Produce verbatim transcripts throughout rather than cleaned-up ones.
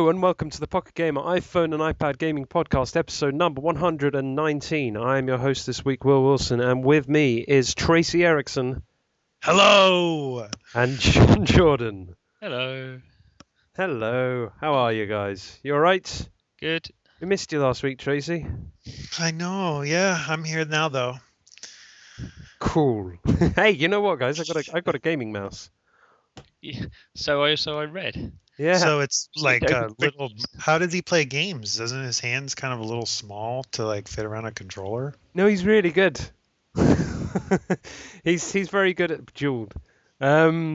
and welcome to the Pocket Gamer iPhone and iPad Gaming Podcast, episode number one hundred nineteen. I am your host this week, Will Wilson, and with me is Tracy Erickson. Hello! And John Jordan. Hello. Hello. How are you guys? You alright? Good. We missed you last week, Tracy. I know, yeah, I'm here now though. Cool. Hey, you know what, guys? I got a I got a gaming mouse. Yeah. So I so I read. Yeah. So it's like Yeah. a little. How does he play games? Doesn't his hands kind of a little small to like fit around a controller? No, he's really good. he's he's very good at Bejeweled. Um,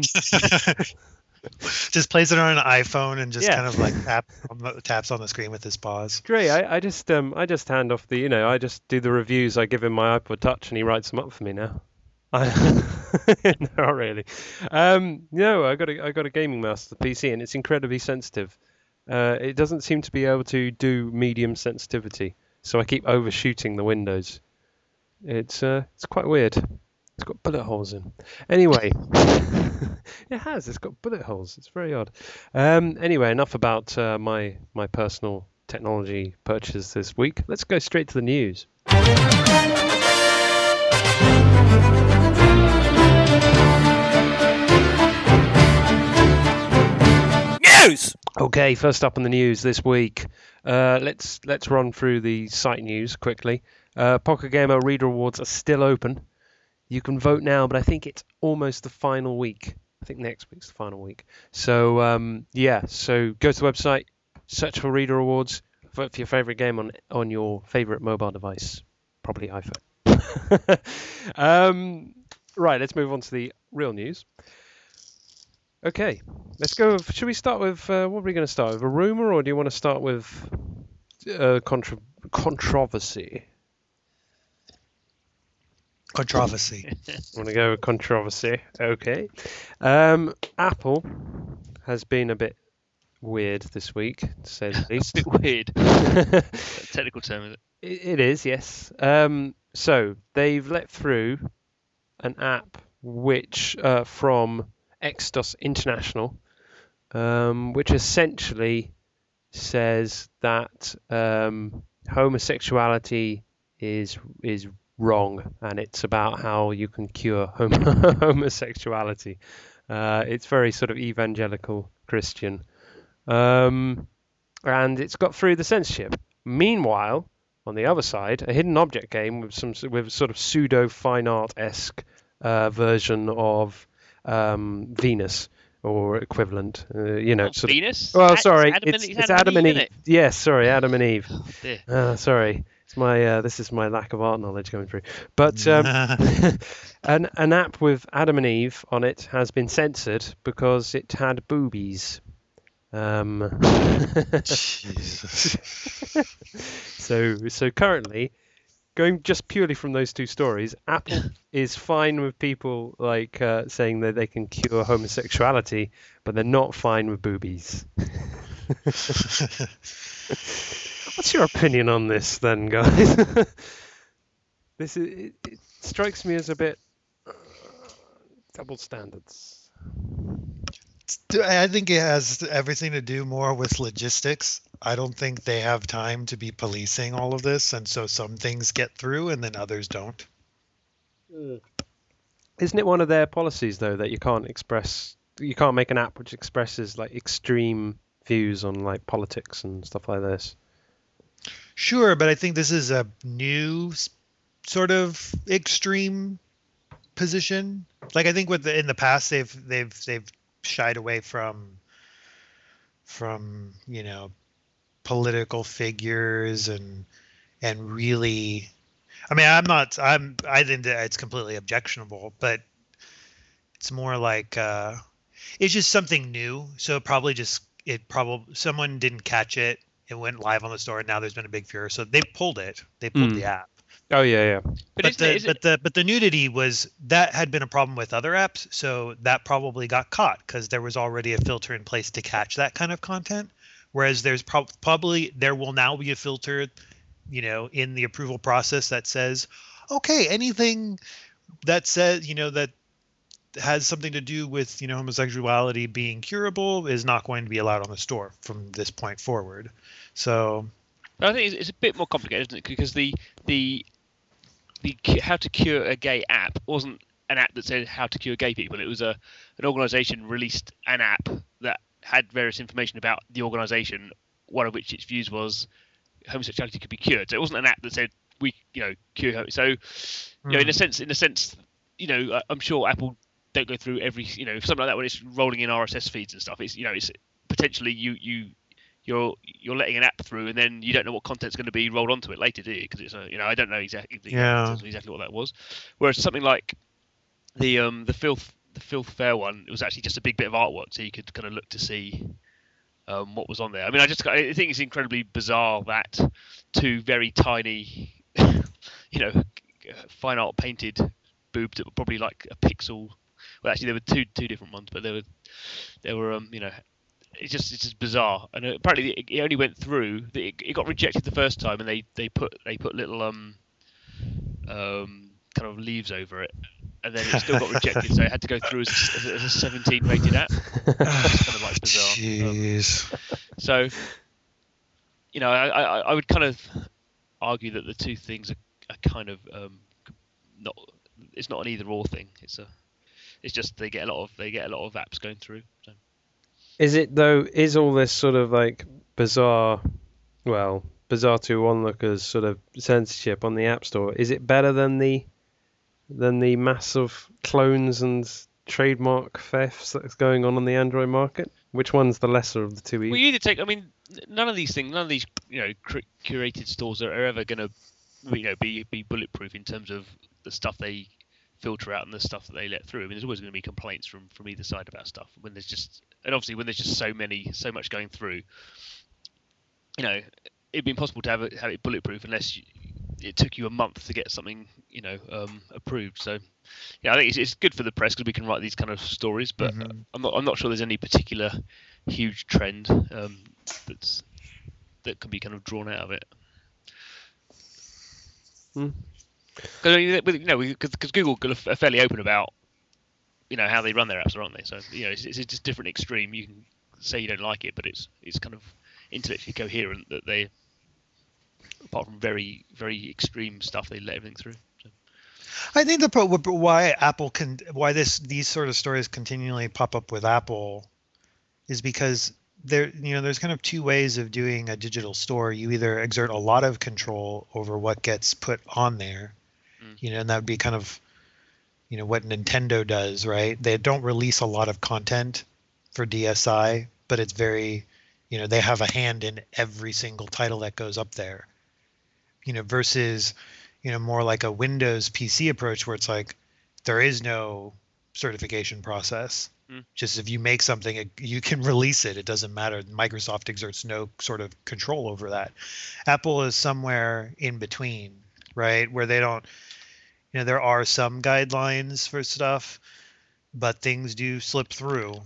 Just plays it on an iPhone and just Yeah. kind of like tap on the, taps on the screen with his paws. Great. I, I just um I just hand off the you know I just do the reviews. I give him my iPod Touch and he writes them up for me now. I, not really. Um, no, I got a I got a gaming mouse, the P C, and it's incredibly sensitive. Uh, it doesn't seem to be able to do medium sensitivity, so I keep overshooting the windows. It's uh it's quite weird. It's got bullet holes in. Anyway, it has. It's got bullet holes. It's very odd. Um, anyway, enough about uh, my my personal technology purchase this week. Let's go straight to the news. News. Okay, first up on the news this week. Uh, let's let's run through the site news quickly. Uh, Pocket Gamer Reader Awards are still open. You can vote now, but I think it's almost the final week. I think next week's the final week. So um, yeah, so go to the website, search for Reader Awards, vote for your favorite game on on your favorite mobile device, probably iPhone. um, right, let's move on to the real news. Okay, let's go. With, should we start with uh, what are we going to start with? A rumor, or do you want to start with uh, contra- controversy? Controversy. Want to go with controversy? Okay. Um, Apple has been a bit weird this week, to say the A least. bit weird. it, Technical term, is it? it is, yes. Um, so they've let through an app which uh, from Extos International, um, which essentially says that um, homosexuality is is wrong, and it's about how you can cure homo- homosexuality. Uh, it's very sort of evangelical Christian, um, and it's got through the censorship. Meanwhile, on the other side, a hidden object game with some with sort of pseudo fine art esque uh, version of um, Venus or equivalent. Uh, you know, Oh, sort of. Venus? Well, Ad- sorry, Adam and- it's, it's it's Adam and Eve. innit? Yes, sorry, Adam and Eve. Oh, dear. Uh, sorry, it's my uh, this is my lack of art knowledge coming through. But um, an an app with Adam and Eve on it has been censored because it had boobies. Um, Jesus. so so currently, going just purely from those two stories, Apple is fine with people like uh, saying that they can cure homosexuality, but they're not fine with boobies. What's your opinion on this, then, guys? this is, it, it strikes me as a bit uh, double standards. I think it has everything to do more with logistics. I don't think they have time to be policing all of this, and so some things get through and then others don't. Isn't it one of their policies, though, that you can't express, you can't make an app which expresses like extreme views on like politics and stuff like this? Sure, but I think this is a new s- sort of extreme position. Like I think with the, in the past they've they've they've shied away from from you know political figures and and really I mean I'm not I'm I think that it's completely objectionable, but it's more like uh it's just something new, so it probably just it probably someone didn't catch it. It went live on the store, and now there's been a big furor. So they pulled it. They pulled Mm. the app. Oh yeah, yeah. But, But isn't the it, is but it, the but the nudity was that had been a problem with other apps, so that probably got caught because there was already a filter in place to catch that kind of content. Whereas there's prob- probably there will now be a filter, you know, in the approval process that says, okay, anything that says you know that has something to do with, you know, homosexuality being curable is not going to be allowed on the store from this point forward. So I think it's, it's a bit more complicated, isn't it? Because the the the cu- how to cure a gay app wasn't an app that said how to cure gay people. It was a an organisation released an app that had various information about the organisation. One of which its views was homosexuality could be cured. So it wasn't an app that said we, you know, cure. Ho- so, you know, in a sense, in a sense, you know, I- I'm sure Apple don't go through every, you know, something like that when it's rolling in R S S feeds and stuff. It's, you know, it's potentially you you you're you're letting an app through, and then you don't know what content's going to be rolled onto it later, do you? Because it's a, you know, I don't know exactly Yeah. exactly what that was. Whereas something like the um the filth the filth fair one, it was actually just a big bit of artwork, so you could kind of look to see um what was on there. I mean, I just I think it's incredibly bizarre that two very tiny, you know, fine art painted boobs that were probably like a pixel. Well, actually, there were two two different ones, but there were there were um you know. It's just it's just bizarre, and apparently it, it only went through. It, it got rejected the first time, and they, they put they put little um um kind of leaves over it, and then it still got rejected, so it had to go through as, as, as a seventeen rated app. It's kind of like bizarre. Um, Jeez. so, you know, I, I I would kind of argue that the two things are, are kind of um not. It's not an either or thing. It's a it's just they get a lot of they get a lot of apps going through. So. Is it though? Is all this sort of like bizarre, well, bizarre to onlookers sort of censorship on the App Store? Is it better than the than the massive clones and trademark thefts that's going on on the Android market? Which one's the lesser of the two Well, evils? you need to take. I mean, none of these things, none of these, you know, cur- curated stores are, are ever going to, you know, be be bulletproof in terms of the stuff they filter out and the stuff that they let through. I mean, there's always going to be complaints from from either side about stuff. When there's just, and obviously when there's just so many, so much going through, you know, it'd be impossible to have it have it bulletproof unless you, it took you a month to get something, you know, um, approved. So, yeah, I think it's, it's good for the press because we can write these kind of stories. But Mhm. I'm not I'm not sure there's any particular huge trend um, that's that can be kind of drawn out of it. Hmm. Because I mean, with- you know, because Google are fairly open about, you know, how they run their apps, aren't they? So, you know, it's, it's just a different extreme. You can say you don't like it, but it's it's kind of intellectually coherent that they, apart from very very extreme stuff, they let everything through. So. I think the pro- why Apple can why this these sort of stories continually pop up with Apple is because there you know there's kind of two ways of doing a digital store. You either exert a lot of control over what gets put on there, Mm. you know, and that would be kind of you know what Nintendo does, right? They don't release a lot of content for D S I, but it's very, you know, they have a hand in every single title that goes up there. You know, versus, you know, more like a Windows P C approach where it's like there is no certification process. Mm. Just if you make something, it, you can release it. It doesn't matter. Microsoft exerts no sort of control over that. Apple is somewhere in between, right? Where they don't, you know, there are some guidelines for stuff, but things do slip through.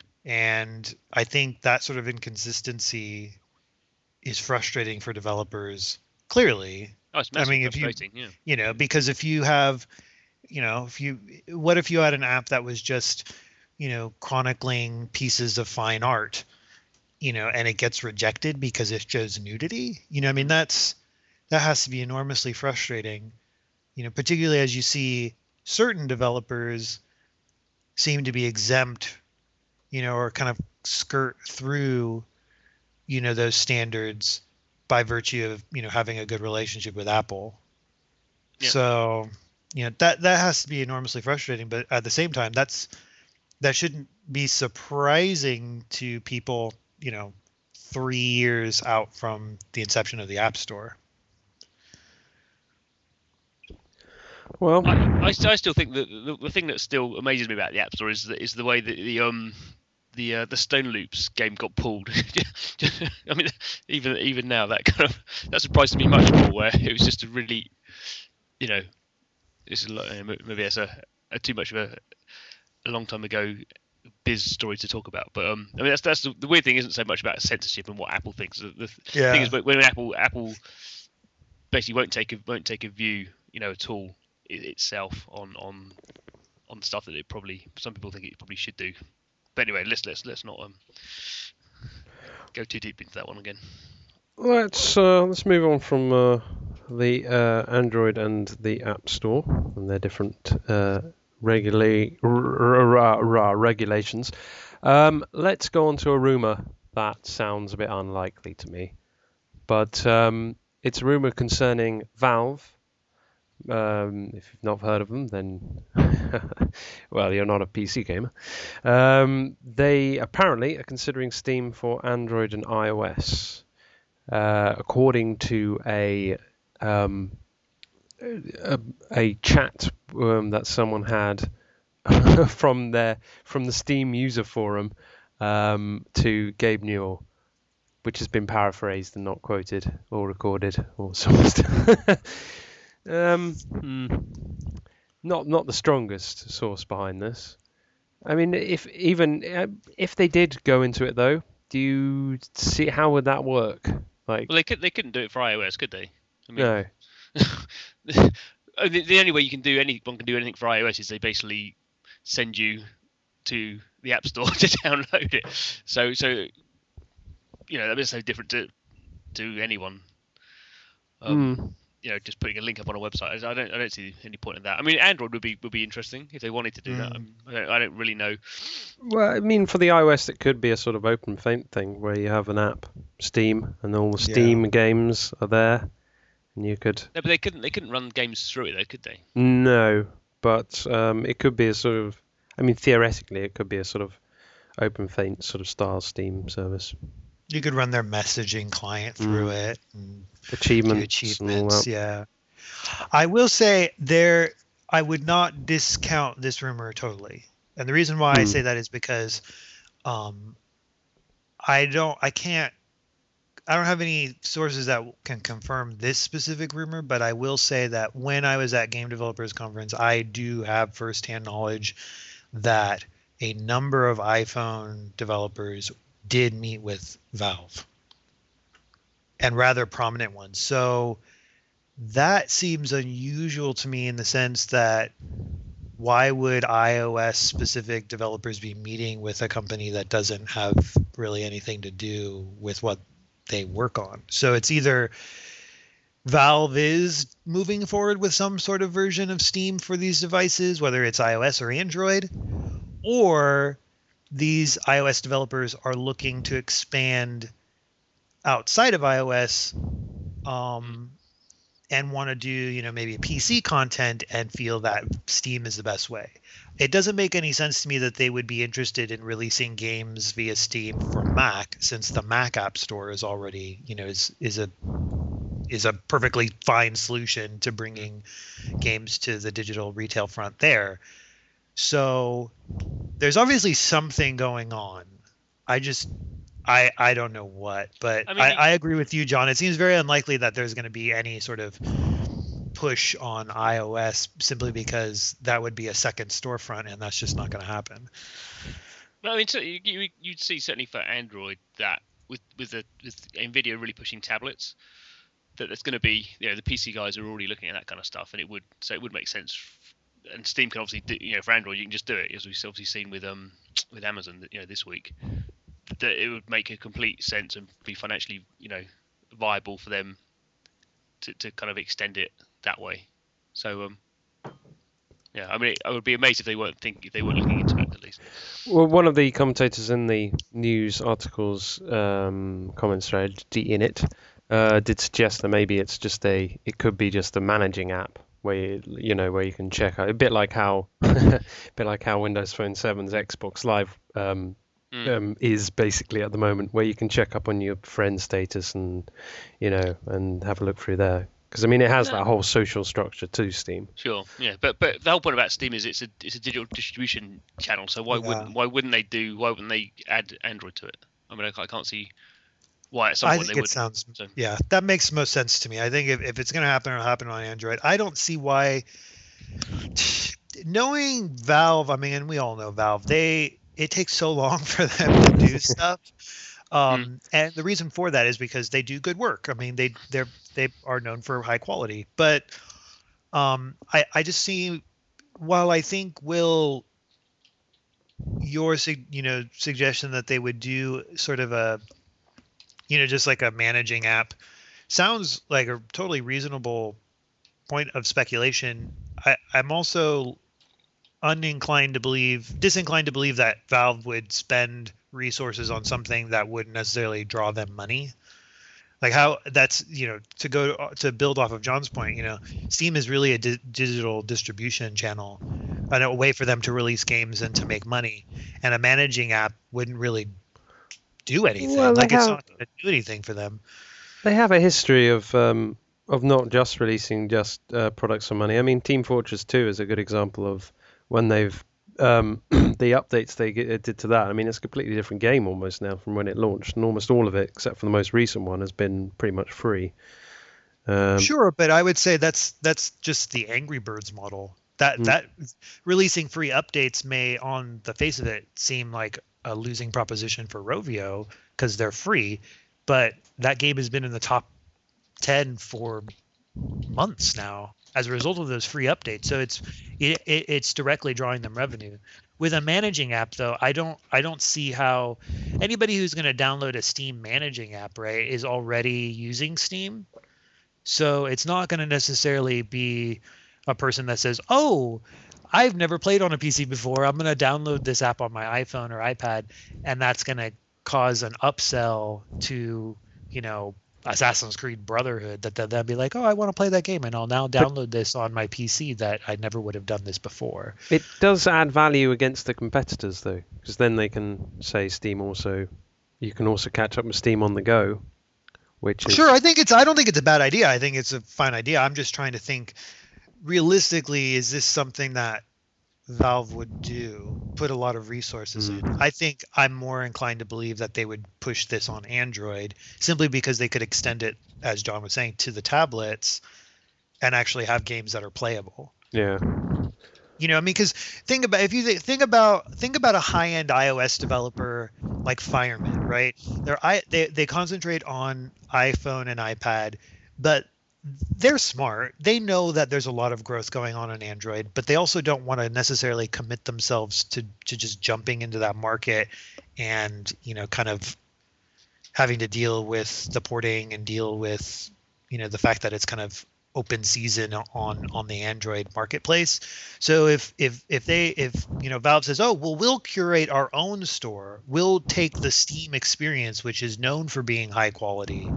And I think that sort of inconsistency is frustrating for developers, clearly. Oh, it's I massively mean, if you, frustrating. Yeah. you know, because if you have, you know, if you, what if you had an app that was just, you know, chronicling pieces of fine art, you know, and it gets rejected because it shows nudity? You know, I mean, that's, that has to be enormously frustrating, you know, particularly as you see certain developers seem to be exempt, you know, or kind of skirt through, you know, those standards by virtue of, you know, having a good relationship with Apple. Yeah. So, you know, that that has to be enormously frustrating, but at the same time, that's that shouldn't be surprising to people, you know, three years out from the inception of the App Store. Well, I, I, st- I still think that the, the thing that still amazes me about the App Store is the, is the way that the um the uh, the Stone Loops game got pulled. I mean, even even now that kind of that surprises me much more. Where it was just a really, you know, it's a, lot- maybe it's a, a too much of a, a long time ago biz story to talk about. But um, I mean that's that's the, the weird thing isn't so much about censorship and what Apple thinks. The, the Yeah. thing is when when Apple Apple basically won't take a won't take a view, you know, at all i- itself on on on on stuff that it probably some people think it probably should do. But anyway, let's let's let's not um, go too deep into that one again. Let's uh, let's move on from uh, the uh, Android and the App Store and their different uh, regula- r- r- r- regulations. Um, let's go on to a rumor that sounds a bit unlikely to me, but um, it's a rumor concerning Valve. Um, if you've not heard of them, then well, you're not a P C gamer. Um, they apparently are considering Steam for Android and iOS. Uh, according to a um, a, a chat um, that someone had from their from the Steam user forum um, to Gabe Newell, which has been paraphrased and not quoted or recorded or something. um, hmm, not not the strongest source behind this. I mean, if even uh, if they did go into it though, do you see how would that work? Like, Well, they could they couldn't do it for iOS, could they? I mean, no. the, the only way you can do anyone can do anything for iOS is they basically send you to the App Store to download it. So so you know that is so different to to anyone. Um, Mm. You know, just putting a link up on a website. I don't I don't see any point in that. I mean, Android would be would be interesting if they wanted to do that. Mm. Um, I don't I don't really know. Well, I mean, for the iOS, it could be a sort of open faint thing where you have an app, Steam, and all the Yeah. Steam games are there, and you could. No, but they couldn't they couldn't run games through it though, could they? No, but um, it could be a sort of. I mean, theoretically, it could be a sort of open faint sort of style Steam service. You could run their messaging client through Mm. it and do Achievements, and all achievements. that. Yeah. I will say there, I would not discount this rumor totally. And the reason why I Hmm. say that is because um, I don't, I can't, I don't have any sources that can confirm this specific rumor, but I will say that when I was at Game Developers Conference, I do have firsthand knowledge that a number of iPhone developers did meet with Valve, and rather prominent ones. So that seems unusual to me in the sense that why would iOS specific developers be meeting with a company that doesn't have really anything to do with what they work on? So it's either Valve is moving forward with some sort of version of Steam for these devices, whether it's iOS or Android, or these iOS developers are looking to expand outside of iOS um, and want to do, you know, maybe P C content and feel that Steam is the best way. It doesn't make any sense to me that they would be interested in releasing games via Steam for Mac, since the Mac App Store is already, you know, is is a is a perfectly fine solution to bringing games to the digital retail front there. So there's obviously something going on. I just I I don't know what, but I I, mean, I, agree with you, John. It seems very unlikely that there's going to be any sort of push on iOS simply because that would be a second storefront, and that's just not going to happen. Well, I mean, so you, you you'd see certainly for Android that with with the with Nvidia really pushing tablets, that there's going to be, you know, the P C guys are already looking at that kind of stuff, and it would so it would make sense. And Steam can obviously do, you know, for Android you can just do it, as we've obviously seen with um with Amazon, you know, this week. That it would make a complete sense and be financially, you know, viable for them to, to kind of extend it that way. So um yeah, I mean, I would be amazed if they weren't think if they weren't looking into it at least. Well, one of the commentators in the news articles um, comments thread, D in it, uh, did suggest that maybe it's just a, it could be just a managing app where you, you know, where you can check out a bit like how, a bit like how Windows Phone seven's Xbox Live um, Mm. um, is basically at the moment, where you can check up on your friend status and, you know, and have a look through there. Because I mean, it has Yeah. that whole social structure to Steam. Sure, yeah, but but the whole point about Steam is it's a it's a digital distribution channel. So why Yeah. wouldn't why wouldn't they do why wouldn't they add Android to it? I mean, I can't, I can't see why at some I point think they it would. sounds, So. yeah, that makes most sense to me. I think if, if it's going to happen, it'll happen on Android. I don't see why. Knowing Valve, I mean, and we all know Valve, they it takes so long for them to do stuff. Um, Mm. And the reason for that is because they do good work. I mean, they they're they are known for high quality, but um, I I just see while I think Will, your you know suggestion that they would do sort of a, you know, just like a managing app, sounds like a totally reasonable point of speculation. I, I'm also uninclined to believe, disinclined to believe that Valve would spend resources on something that wouldn't necessarily draw them money. Like how that's, you know, to go to build off of John's point, you know, Steam is really a di- digital distribution channel and a way for them to release games and to make money. And a managing app wouldn't really do anything. Well, they like it's have- not going to do anything for them. They have a history of um, of not just releasing just uh, products for money. I mean, Team Fortress two is a good example of when they've um, the updates they get, did to that. I mean, it's a completely different game almost now from when it launched, and almost all of it, except for the most recent one, has been pretty much free. Um, Sure, but I would say that's that's just the Angry Birds model. That Mm. that releasing free updates may, on the face of it, seem like a losing proposition for Rovio because they're free, but that game has been in the top ten for months now as a result of those free updates. So it's it, it, it's directly drawing them revenue. With a managing app, though, I don't I don't see how anybody who's going to download a Steam managing app, right, is already using Steam. So it's not going to necessarily be a person that says, "Oh, I've never played on a P C before. I'm going to download this app on my iPhone or iPad," and that's going to cause an upsell to, you know, Assassin's Creed Brotherhood, that they'll be like, "Oh, I want to play that game, and I'll now download this on my P C that I never would have done this before." It does add value against the competitors, though, because then they can say Steam also. You can also catch up with Steam on the go, which is Sure, I think it's I don't think it's a bad idea. I think it's a fine idea. I'm just trying to think realistically, is this something that Valve would do, put a lot of resources Mm. in? I think I'm more inclined to believe that they would push this on Android simply because they could extend it, as John was saying, to the tablets and actually have games that are playable. yeah. You know, I mean, because think about if you th- think about think about a high-end iOS developer like Fireman, right? They're I they they concentrate on iPhone and iPad, but they're smart. They know that there's a lot of growth going on on Android, but they also don't want to necessarily commit themselves to to just jumping into that market and, you know, kind of having to deal with the porting and deal with, you know, the fact that it's kind of open season on on the Android marketplace. So if if if they if you know Valve says, "Oh, well, we'll curate our own store. We'll take the Steam experience, which is known for being high quality,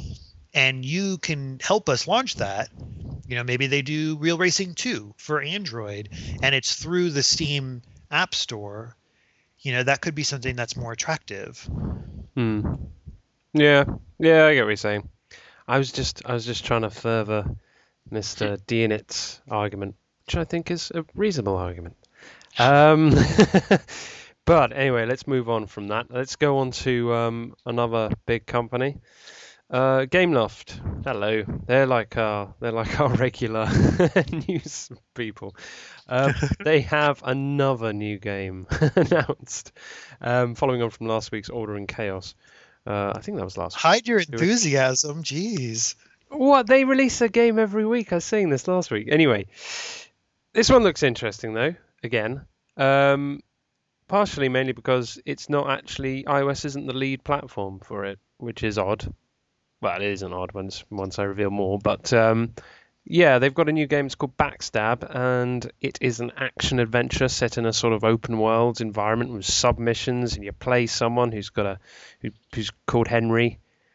and you can help us launch that." You know, maybe they do Real Racing two for Android, and it's through the Steam App Store. You know, that could be something that's more attractive. Hmm. Yeah. Yeah, I get what you're saying. I was just I was just trying to further Mister Dienit's argument, which I think is a reasonable argument. Um, but anyway, let's move on from that. Let's go on to um, another big company, uh, Gameloft. Hello, they're like our they're like our regular news people. Um, they have another new game announced, um, following on from last week's Order in Chaos. Uh, I think that was last week. Hide your enthusiasm, jeez. What? They release a game every week. I was saying this last week. Anyway, this one looks interesting though. Again, um, partially mainly because it's not actually iOS isn't the lead platform for it, which is odd. Well, it isn't odd once once I reveal more. But um, yeah, they've got a new game. It's called Backstab, and it is an action adventure set in a sort of open world environment with submissions, and you play someone who's got a who, who's called Henry.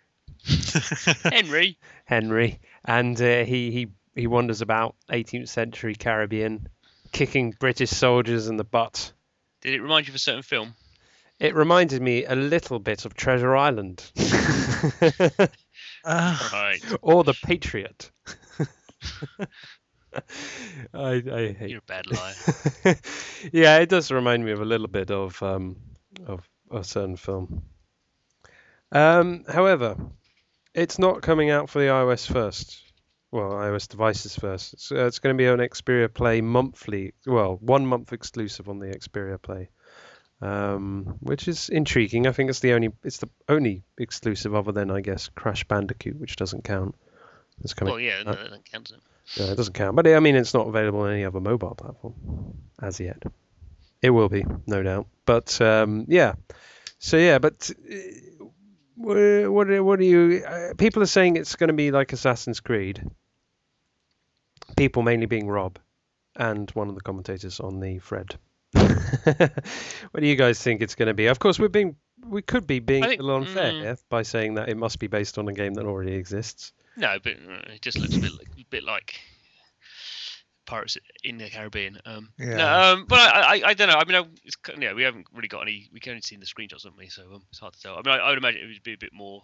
Henry. Henry, and uh, he, he he wanders about eighteenth century Caribbean, kicking British soldiers in the butt. Did it remind you of a certain film? It reminded me a little bit of Treasure Island, Uh, Right. or The Patriot. I, I hate. You're a bad liar. Yeah, it does remind me of a little bit of um of a certain film. Um, however, it's not coming out for the iOS first. Well, iOS devices first. It's, uh, it's going to be on Xperia Play monthly. Well, one month exclusive on the Xperia Play, um, which is intriguing. I think it's the only it's the only exclusive other than I guess Crash Bandicoot, which doesn't count. It's coming. Well, yeah, no, uh, that doesn't count. Does it? No, it doesn't count. But I mean, it's not available on any other mobile platform as yet. It will be, no doubt. But um, yeah. So yeah, but uh, what what what do you? Uh, people are saying it's going to be like Assassin's Creed. People mainly being Rob, and one of the commentators on the thread. What do you guys think it's going to be? Of course, we're being we could be being think, a little unfair mm, here by saying that it must be based on a game that already exists. No, but uh, it just looks a bit like, a bit like Pirates in the Caribbean. Um, Yeah. No, um, but I, I, I don't know. I mean, I, it's, yeah, we haven't really got any. We can only see the screenshots, haven't we? So um, it's hard to tell. I mean, I, I would imagine it would be a bit more,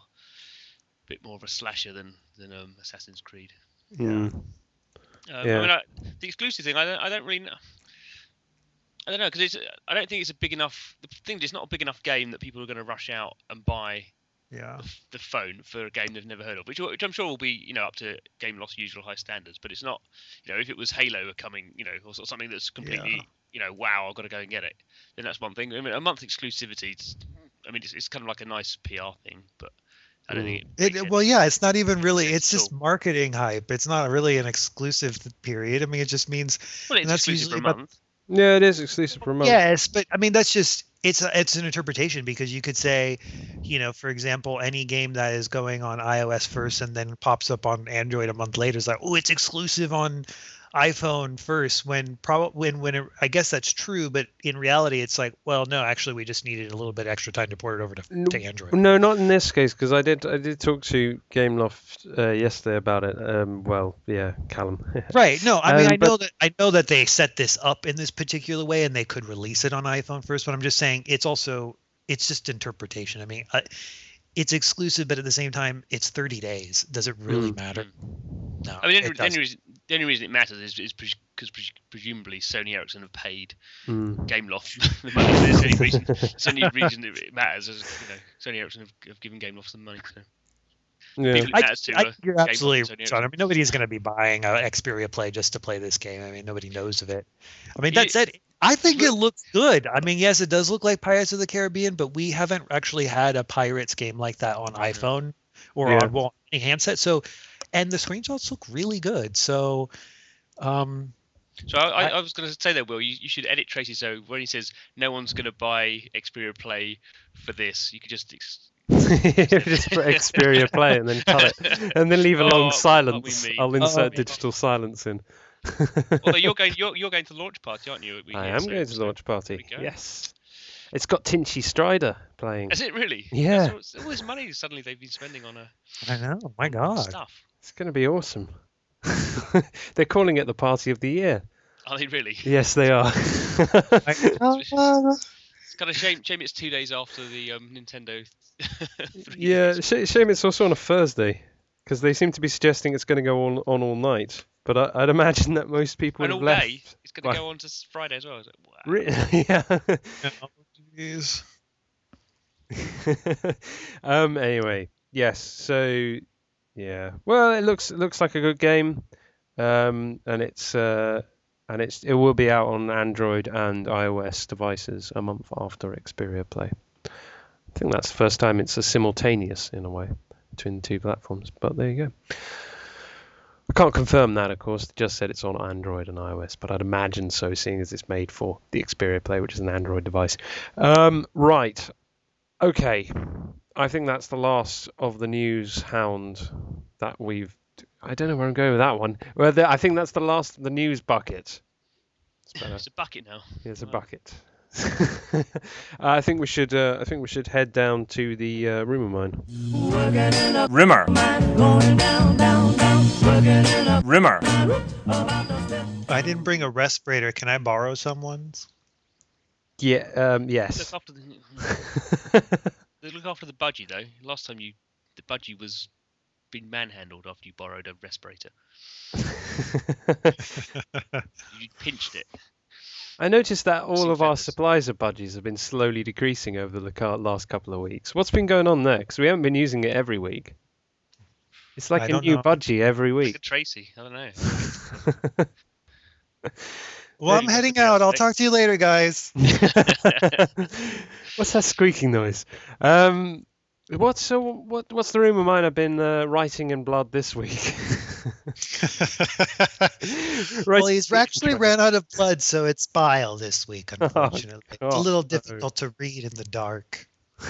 bit more of a slasher than than um, Assassin's Creed. Yeah. Mm. Um, Yeah. I mean, I, the exclusive thing, I don't, I don't really know. I don't know because it's. I don't think it's a big enough. The thing is, it's not a big enough game that people are going to rush out and buy Yeah. the, the phone for a game they've never heard of, which, which I'm sure will be, you know, up to Gameloft's usual high standards. But it's not, you know, if it was Halo coming, you know, or, or something that's completely, Yeah. you know, wow, I've got to go and get it, then that's one thing. I mean, a month exclusivity, it's, I mean, it's, it's kind of like a nice P R thing, but I don't think it. It, makes well, any- yeah, it's not even really. sense It's at just all. marketing hype. It's not really an exclusive period. I mean, it just means Well, it's and that's exclusive for a usually about- month. Yeah, it is exclusive for a month. yes, but I mean that's just it's a, it's an interpretation because you could say, you know, for example, any game that is going on iOS first and then pops up on Android a month later is like, oh, it's exclusive on iPhone first. When probably when when it, I guess that's true, but in reality, it's like, well, no, actually, we just needed a little bit extra time to port it over to, No- to Android. No, not in this case, because I did I did talk to Gameloft uh, yesterday about it. Um, well, yeah, Callum. Right. No, I mean, Um, I know that I know that they set this up in this particular way, and they could release it on iPhone first. But I'm just saying, it's also it's just interpretation. I mean, I, it's exclusive, but at the same time, it's thirty days. Does it really Mm. matter? No. I mean, the it only, the only doesn't. reason the only reason it matters is is because presumably Sony Ericsson have paid Mm. Gameloft the money. There's any reason. It's the only reason it matters is, you know, Sony Ericsson have, have given Gameloft some money. So. Yeah. People it I, matters to, I uh, think you're Gameloft absolutely and Sony right, Sean. I Ericsson. mean, nobody's going to be buying an Xperia Play just to play this game. I mean, nobody knows of it. I mean, You- that said, I think it looks good. I mean, yes, it does look like Pirates of the Caribbean, but we haven't actually had a Pirates game like that on iPhone or Yeah. on well, any handset. So, and the screenshots look really good. So, um, So I, I, I- I was going to say that, Will, you, you should edit Tracy so when he says no one's going to buy Xperia Play for this, you could just. Ex- Just put Xperia Play and then cut it, and then leave a Oh, long what we silence. mean. I'll insert Oh. digital silence in. Although you're going, you're, you're going to launch party, aren't you? We I hear, am so- going to so- launch party. we go. Yes, it's got Tinchy Strider playing. Is it really? Yeah. That's all, all this money suddenly they've been spending on, a, I know. My on God. stuff. It's going to be awesome. They're calling it the party of the year. Are they really? Yes, they are. It's kind of shame. Shame it's two days after the um, Nintendo. three Yeah, D. sh- shame it's also on a Thursday, because they seem to be suggesting it's going to go on, on all night. But I, I'd imagine that most people And would all have day. left. It's going to Right. go on to s- Friday as well. Is it? Wow. Re- yeah. Jeez. um. Anyway, yes. So, yeah. Well, it looks it looks like a good game. Um. And it's uh. And it's it will be out on Android and iOS devices a month after Xperia Play. I think that's the first time it's a simultaneous in a way between the two platforms. But there you go. I can't confirm that, of course. They just said it's on Android and iOS, but I'd imagine so, seeing as it's made for the Xperia Play, which is an Android device. Um, right. Okay. I think that's the last of the news hound that we've... I don't know where I'm going with that one. Well, the, I think that's the last of the news bucket. It's better. It's a bucket now. Here's a Wow. bucket. uh, I think we should. Uh, I think we should head down to the uh, rumor mine. Rimmer. Rimmer. I didn't bring a respirator. Can I borrow someone's? Yeah. Um, Look yes. after the. They look after the budgie though. Last time you, the budgie was being manhandled after you borrowed a respirator. You pinched it. I noticed that all Some of our feathers. supplies of budgies have been slowly decreasing over the ca- last couple of weeks. What's been going on there? Because we haven't been using it every week. It's like I a don't new know. budgie every Look week. at Tracy. I don't know. Well, I'm Really heading must be out. I'll upset. talk to you later, guys. What's that squeaking noise? Um, what's so what? What's the rumor mine I've been uh, writing in blood this week? Well, he's actually ran out of blood, so it's bile this week, unfortunately. It's a Oh, little no. difficult to read in the dark.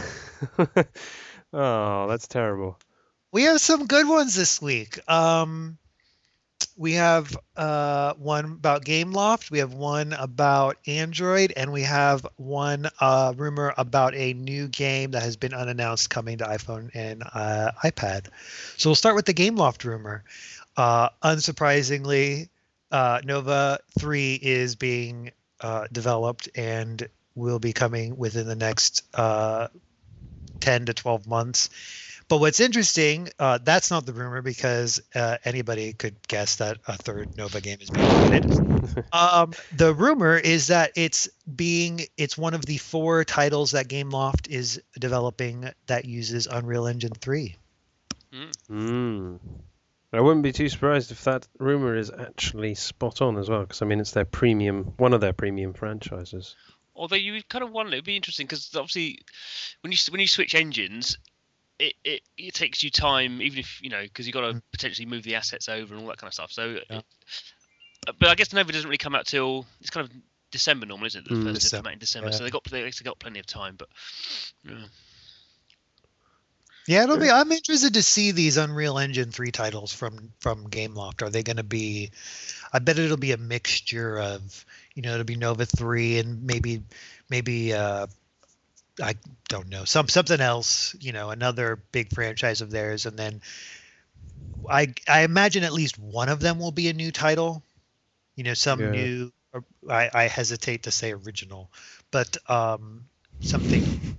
Oh, that's terrible. We have some good ones this week. Um, we have uh, one about Gameloft, we have one about Android, and we have one uh, rumor about a new game that has been unannounced coming to iPhone and uh, iPad. So we'll start with the Gameloft rumor. Uh, unsurprisingly, uh, Nova three is being uh, developed and will be coming within the next uh, ten to twelve months. But what's interesting, uh, that's not the rumor because uh, anybody could guess that a third Nova game is being created. um, the rumor is that it's being it's one of the four titles that Gameloft is developing that uses Unreal Engine three. Mm. I wouldn't be too surprised if that rumor is actually spot on as well, because I mean it's their premium, one of their premium franchises. Although you kind of wonder, it'd be interesting because obviously when you when you switch engines, it, it, it takes you time, even if you know, because you got to potentially move the assets over and all that kind of stuff. So, Yeah. it, but I guess Nova doesn't really come out till it's kind of December normally, isn't it? The Mm. first December, come out in December, yeah. so they got they actually got plenty of time. But yeah. Yeah, it'll be. I'm interested to see these Unreal Engine three titles from from Gameloft. Are they going to be? I bet it'll be a mixture of, you know, it'll be Nova three and maybe maybe uh, I don't know, some something else. You know, another big franchise of theirs, and then I I imagine at least one of them will be a new title. You know, some Yeah. new. Or I, I hesitate to say original, but um, something.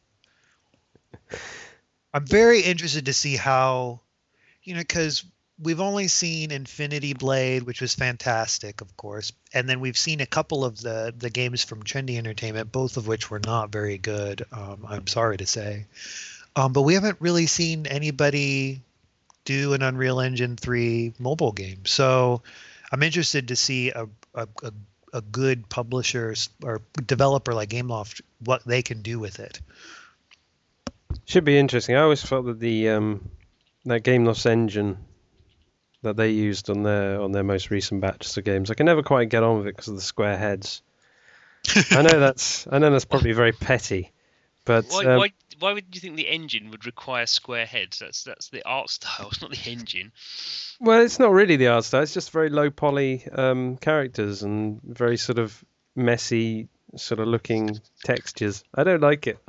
I'm very interested to see how, you know, because we've only seen Infinity Blade, which was fantastic, of course, and then we've seen a couple of the the games from Trendy Entertainment, both of which were not very good. Um, I'm sorry to say, um, but we haven't really seen anybody do an Unreal Engine three mobile game. So I'm interested to see a a, a, a good publisher or developer like Gameloft, what they can do with it. Should be interesting. I always felt that the um, that Gameloft's engine that they used on their on their most recent batches of games, I can never quite get on with it because of the square heads. I know that's I know that's probably very petty, but Why, um, why why would you think the engine would require square heads? That's that's the art style, it's not the engine. well, it's not really the art style. It's just very low poly um, characters and very sort of messy sort of looking textures. I don't like it.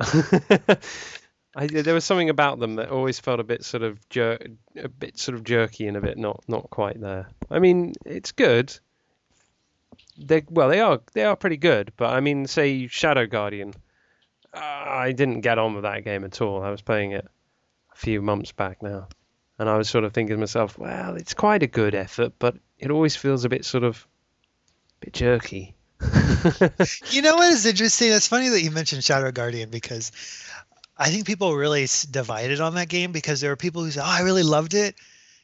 I, there was something about them that always felt a bit sort of jer- a bit sort of jerky and a bit not not quite there. I mean, it's good. They well, they are they are pretty good, but I mean, say Shadow Guardian, uh, I didn't get on with that game at all. I was playing it a few months back now, and I was sort of thinking to myself, well, it's quite a good effort, but it always feels a bit sort of a bit jerky. You know what is interesting? It's funny that you mentioned Shadow Guardian because I think people really s- divided on that game because there are people who say, "Oh, I really loved it,"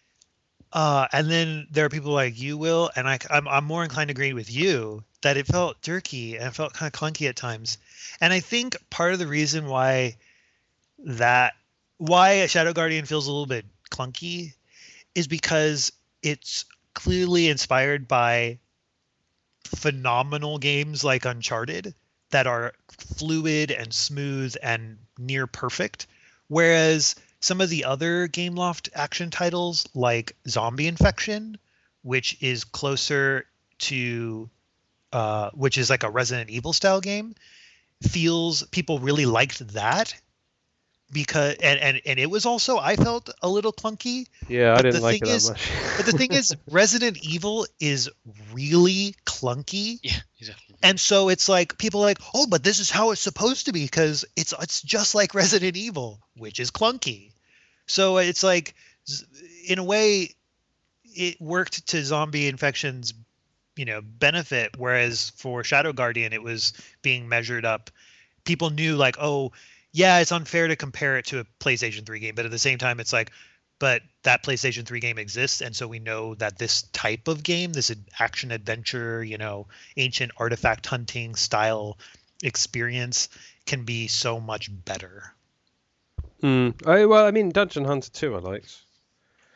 uh, and then there are people like you, Will, and I, I'm I'm more inclined to agree with you that it felt jerky and it felt kind of clunky at times. And I think part of the reason why that why Shadow Guardian feels a little bit clunky is because it's clearly inspired by phenomenal games like Uncharted that are fluid and smooth and near perfect, whereas some of the other Gameloft action titles like Zombie Infection, which is closer to uh, which is like a Resident Evil style game, feels people really liked that because and, and and it was also, I felt, a little clunky. Yeah, I But didn't the like it thing that is- much. But the thing is, Resident Evil is really clunky. Yeah, exactly. And so it's like people are like, oh, but this is how it's supposed to be because it's it's just like Resident Evil, which is clunky. So it's like, z- in a way, it worked to Zombie Infection's, you know, benefit, whereas for Shadow Guardian, it was being measured up. People knew like, oh, yeah, it's unfair to compare it to a PlayStation three game, but at the same time, it's like, but that PlayStation three game exists, and so we know that this type of game, this ad- action adventure, you know, ancient artifact hunting style experience, can be so much better. Mm. I, well, I mean, Dungeon Hunter two I liked.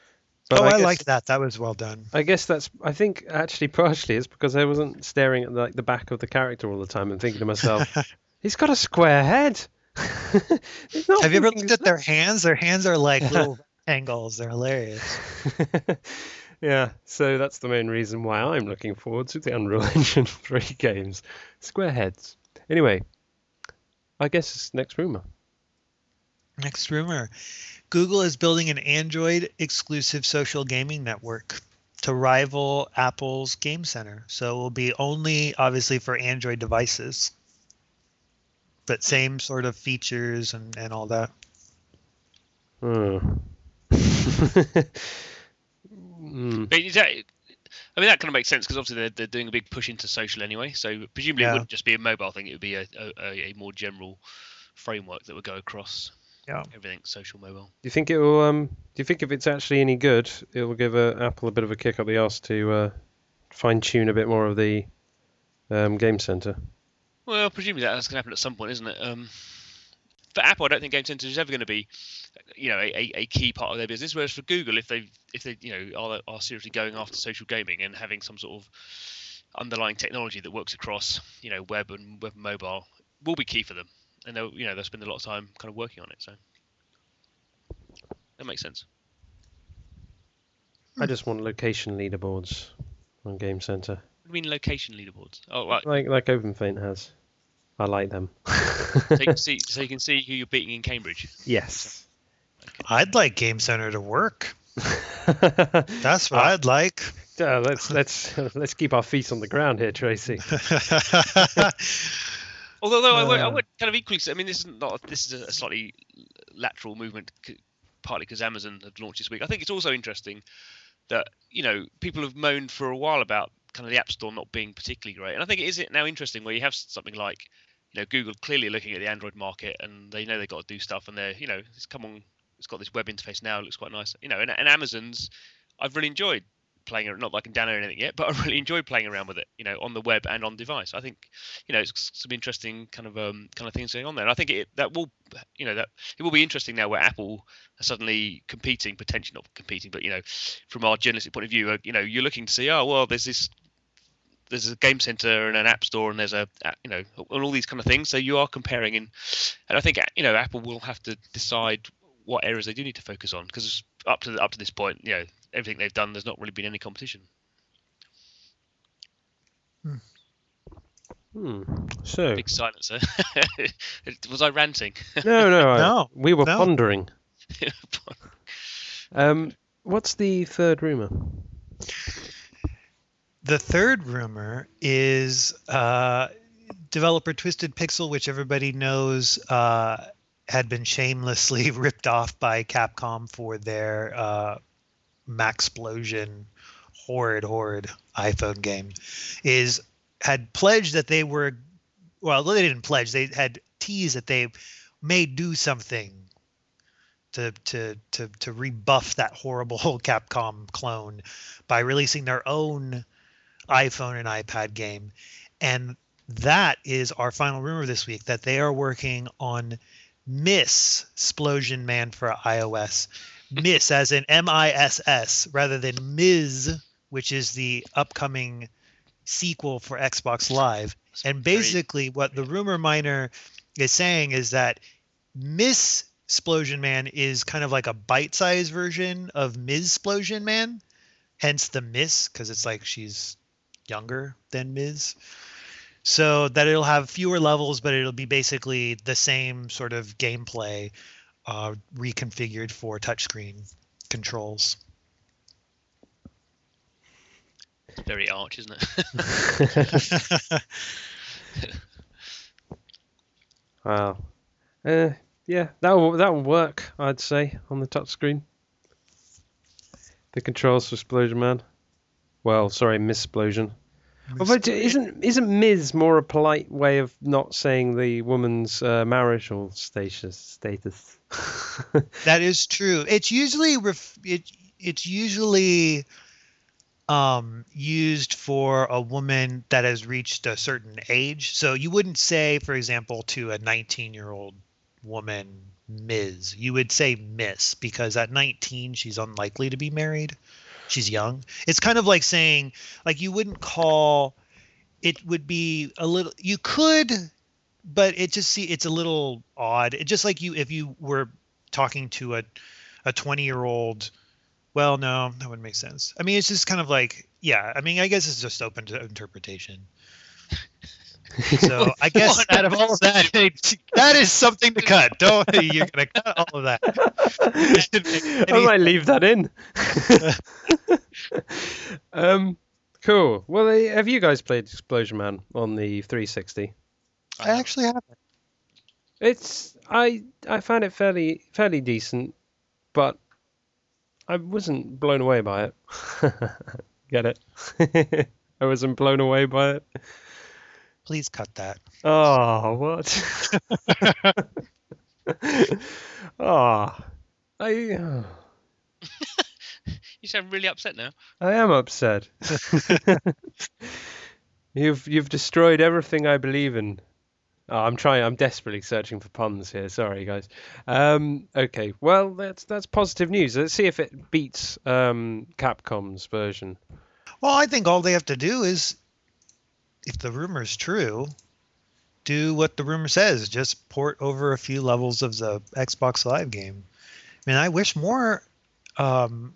But oh, I, I, guess, liked that. That was well done. I guess that's. I think actually partially it's because I wasn't staring at like the back of the character all the time and thinking to myself, he's got a square head. He's not Have you ever moving looked his at their hands? Their hands are like little rectangles. They're hilarious. Yeah, so that's the main reason why I'm looking forward to the Unreal Engine three games. Square heads. Anyway, I guess it's next rumor. Next rumor. Google is building an Android exclusive social gaming network to rival Apple's Game Center. So it will be only obviously for Android devices, but same sort of features and, and all that. Hmm. Hmm. But is that, I mean, that kind of makes sense because obviously they're, they're doing a big push into social anyway. So presumably Yeah. it wouldn't just be a mobile thing; it would be a, a, a more general framework that would go across Yeah. everything social mobile. Do you think it will? Um, do you think if it's actually any good, it will give uh, Apple a bit of a kick up the arse to uh, fine tune a bit more of the um, Game Center? Well, presumably that's going to happen at some point, isn't it? Um, for Apple, I don't think Game Center is ever going to be, you know, a, a key part of their business. Whereas for Google, if they if they you know are are seriously going after social gaming and having some sort of underlying technology that works across, you know, web and web and mobile, will be key for them. And they'll you know they'll spend a lot of time kind of working on it. So that makes sense. I just want location leaderboards on Game Center, What do you mean location leaderboards? Oh, right. like like OpenFaint has. I like them. So you can see so you can see who you're beating in Cambridge. Yes. I'd like Game Center to work. That's what I'd like. Uh, let's let's let's keep our feet on the ground here, Tracy. Although, though, I, would, I Uh. would kind of equally say, I mean, this is not this is a slightly lateral movement, c- partly because Amazon had launched this week. I think it's also interesting that you know people have moaned for a while about kind of the App Store not being particularly great, and I think it is now interesting where you have something like you know Google clearly looking at the Android market, and they know they've got to do stuff, and they're you know it's come on, it's got this web interface now, it looks quite nice, you know, and, and Amazon's I've really enjoyed playing it, not like I can download anything yet, but I really enjoyed playing around with it, you know, on the web and on device. I think, you know, it's some interesting kind of um kind of things going on there. And I think it that will, you know, that it will be interesting now where Apple are suddenly competing, potentially not competing, but you know, from our journalistic point of view, uh, you know, you're looking to see, oh well, there's this, there's a game center and an app store, and there's a, you know, and all these kind of things. So you are comparing, and and I think you know, Apple will have to decide what areas they do need to focus on because up to up to this point, you know, everything they've done, there's not really been any competition. Hmm. So Big silencer. Was I ranting? no, no, I- No, we were no. pondering. Um, what's the third rumor? The third rumor is uh, developer Twisted Pixel, which everybody knows uh, had been shamelessly ripped off by Capcom for their uh, Maxplosion horrid, horrid iPhone game, is had pledged that they were, well, they didn't pledge, they had teased that they may do something to to to to rebuff that horrible Capcom clone by releasing their own iPhone and iPad game. And that is our final rumor this week, that they are working on Miss Splosion Man for iOS. Miss as in M I S S rather than Miz, which is the upcoming sequel for Xbox Live. And basically what the rumor miner is saying is that Miss Splosion Man is kind of like a bite-sized version of Miz Splosion Man, hence the Miss, because it's like she's younger than Miz. So that it'll have fewer levels, but it'll be basically the same sort of gameplay uh, reconfigured for touchscreen controls. Very arch, isn't it? Wow. Uh, yeah, that will that will work, I'd say, on the touchscreen. The controls for Splosion Man. Well, sorry, Miss Splosion. Although, d- isn't isn't Miz more a polite way of not saying the woman's uh, marital status? Status. That is true. It's usually ref- it, it's usually um, used for a woman that has reached a certain age. So you wouldn't say, for example, to a nineteen-year-old woman Miz. You would say Miss because at nineteen she's unlikely to be married. She's young. It's kind of like saying, like, you wouldn't call it would be a little, you could, but it just see it's a little odd. It just like you if you were talking to a a twenty year old. Well, no, that wouldn't make sense. I mean, it's just kind of like, yeah. I mean, I guess it's just open to interpretation. So I guess What? out of all of that, that is something to cut. Don't you're gonna cut all of that. I might leave that in. um, cool. Well, eh, have you guys played Explosion Man on the three sixty? I actually haven't. It's I I found it fairly fairly decent, but I wasn't blown away by it. Get it? I wasn't blown away by it. Please cut that. Oh, what? Oh, I oh, You sound really upset now. I am upset. You've you've destroyed everything I believe in. Oh, I'm trying. I'm desperately searching for puns here. Sorry, guys. Um, okay. Well, that's that's positive news. Let's see if it beats um, Capcom's version. Well, I think all they have to do is, if the rumor's true, do what the rumor says. Just port over a few levels of the Xbox Live game. I mean, I wish more um,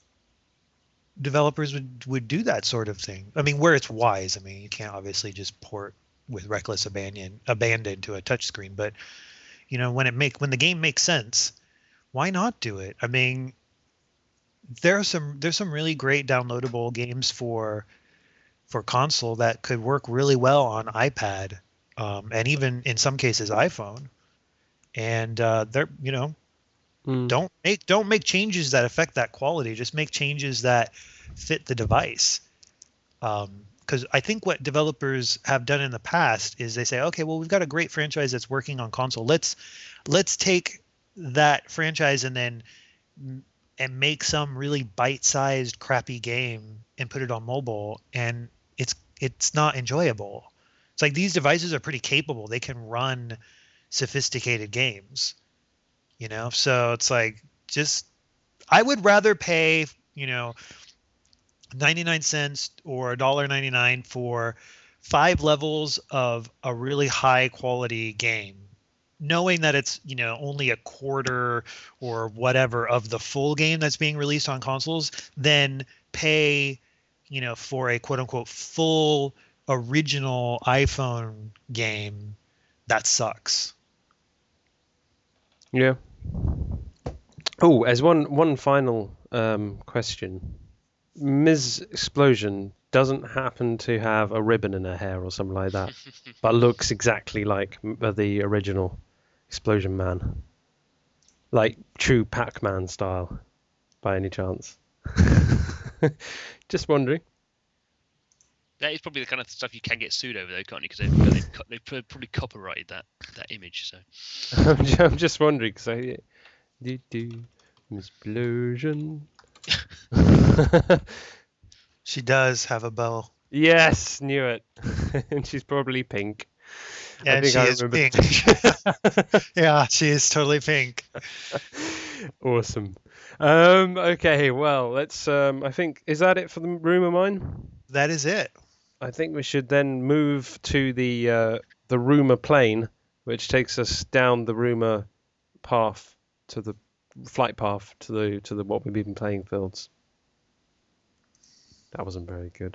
developers would, would do that sort of thing. I mean, where it's wise. I mean, you can't obviously just port with reckless abandon abandon to a touchscreen, but you know, when it make when the game makes sense, why not do it? I mean, there are some there's some really great downloadable games for for console that could work really well on iPad, um, and even in some cases iPhone. And uh, they're you know Mm. don't make don't make changes that affect that quality. Just make changes that fit the device. Um, because I think what developers have done in the past is they say, okay, well, we've got a great franchise that's working on console. Let's let's take that franchise and then and make some really bite-sized crappy game and put it on mobile, and it's it's not enjoyable. It's like these devices are pretty capable. They can run sophisticated games, you know? So it's like, just I would rather pay, you know, ninety-nine cents or one dollar ninety-nine for five levels of a really high quality game, knowing that it's, you know, only a quarter or whatever of the full game that's being released on consoles, than pay, you know, for a quote unquote full original iPhone game that sucks. Yeah. Oh, as one one final um, question. Miz Explosion doesn't happen to have a ribbon in her hair or something like that, but looks exactly like m- the original Explosion Man, like true Pac-Man style, by any chance? Just wondering. That is probably the kind of stuff you can get sued over, though, can't you? Because they've, they've, co- they've pro- probably copyrighted that that image. So I'm ju- I'm just wondering because I do do Explosion. She does have a bow. Yes, knew it. And she's probably pink. Yeah, I and think she I is remember. pink. Yeah, she is totally pink. Awesome. Um, okay, well, let's. Um, I think is that it for the rumor mine? That is it. I think we should then move to the uh, the rumor plane, which takes us down the rumor path to the flight path to the to the what we've been playing fields. That wasn't very good.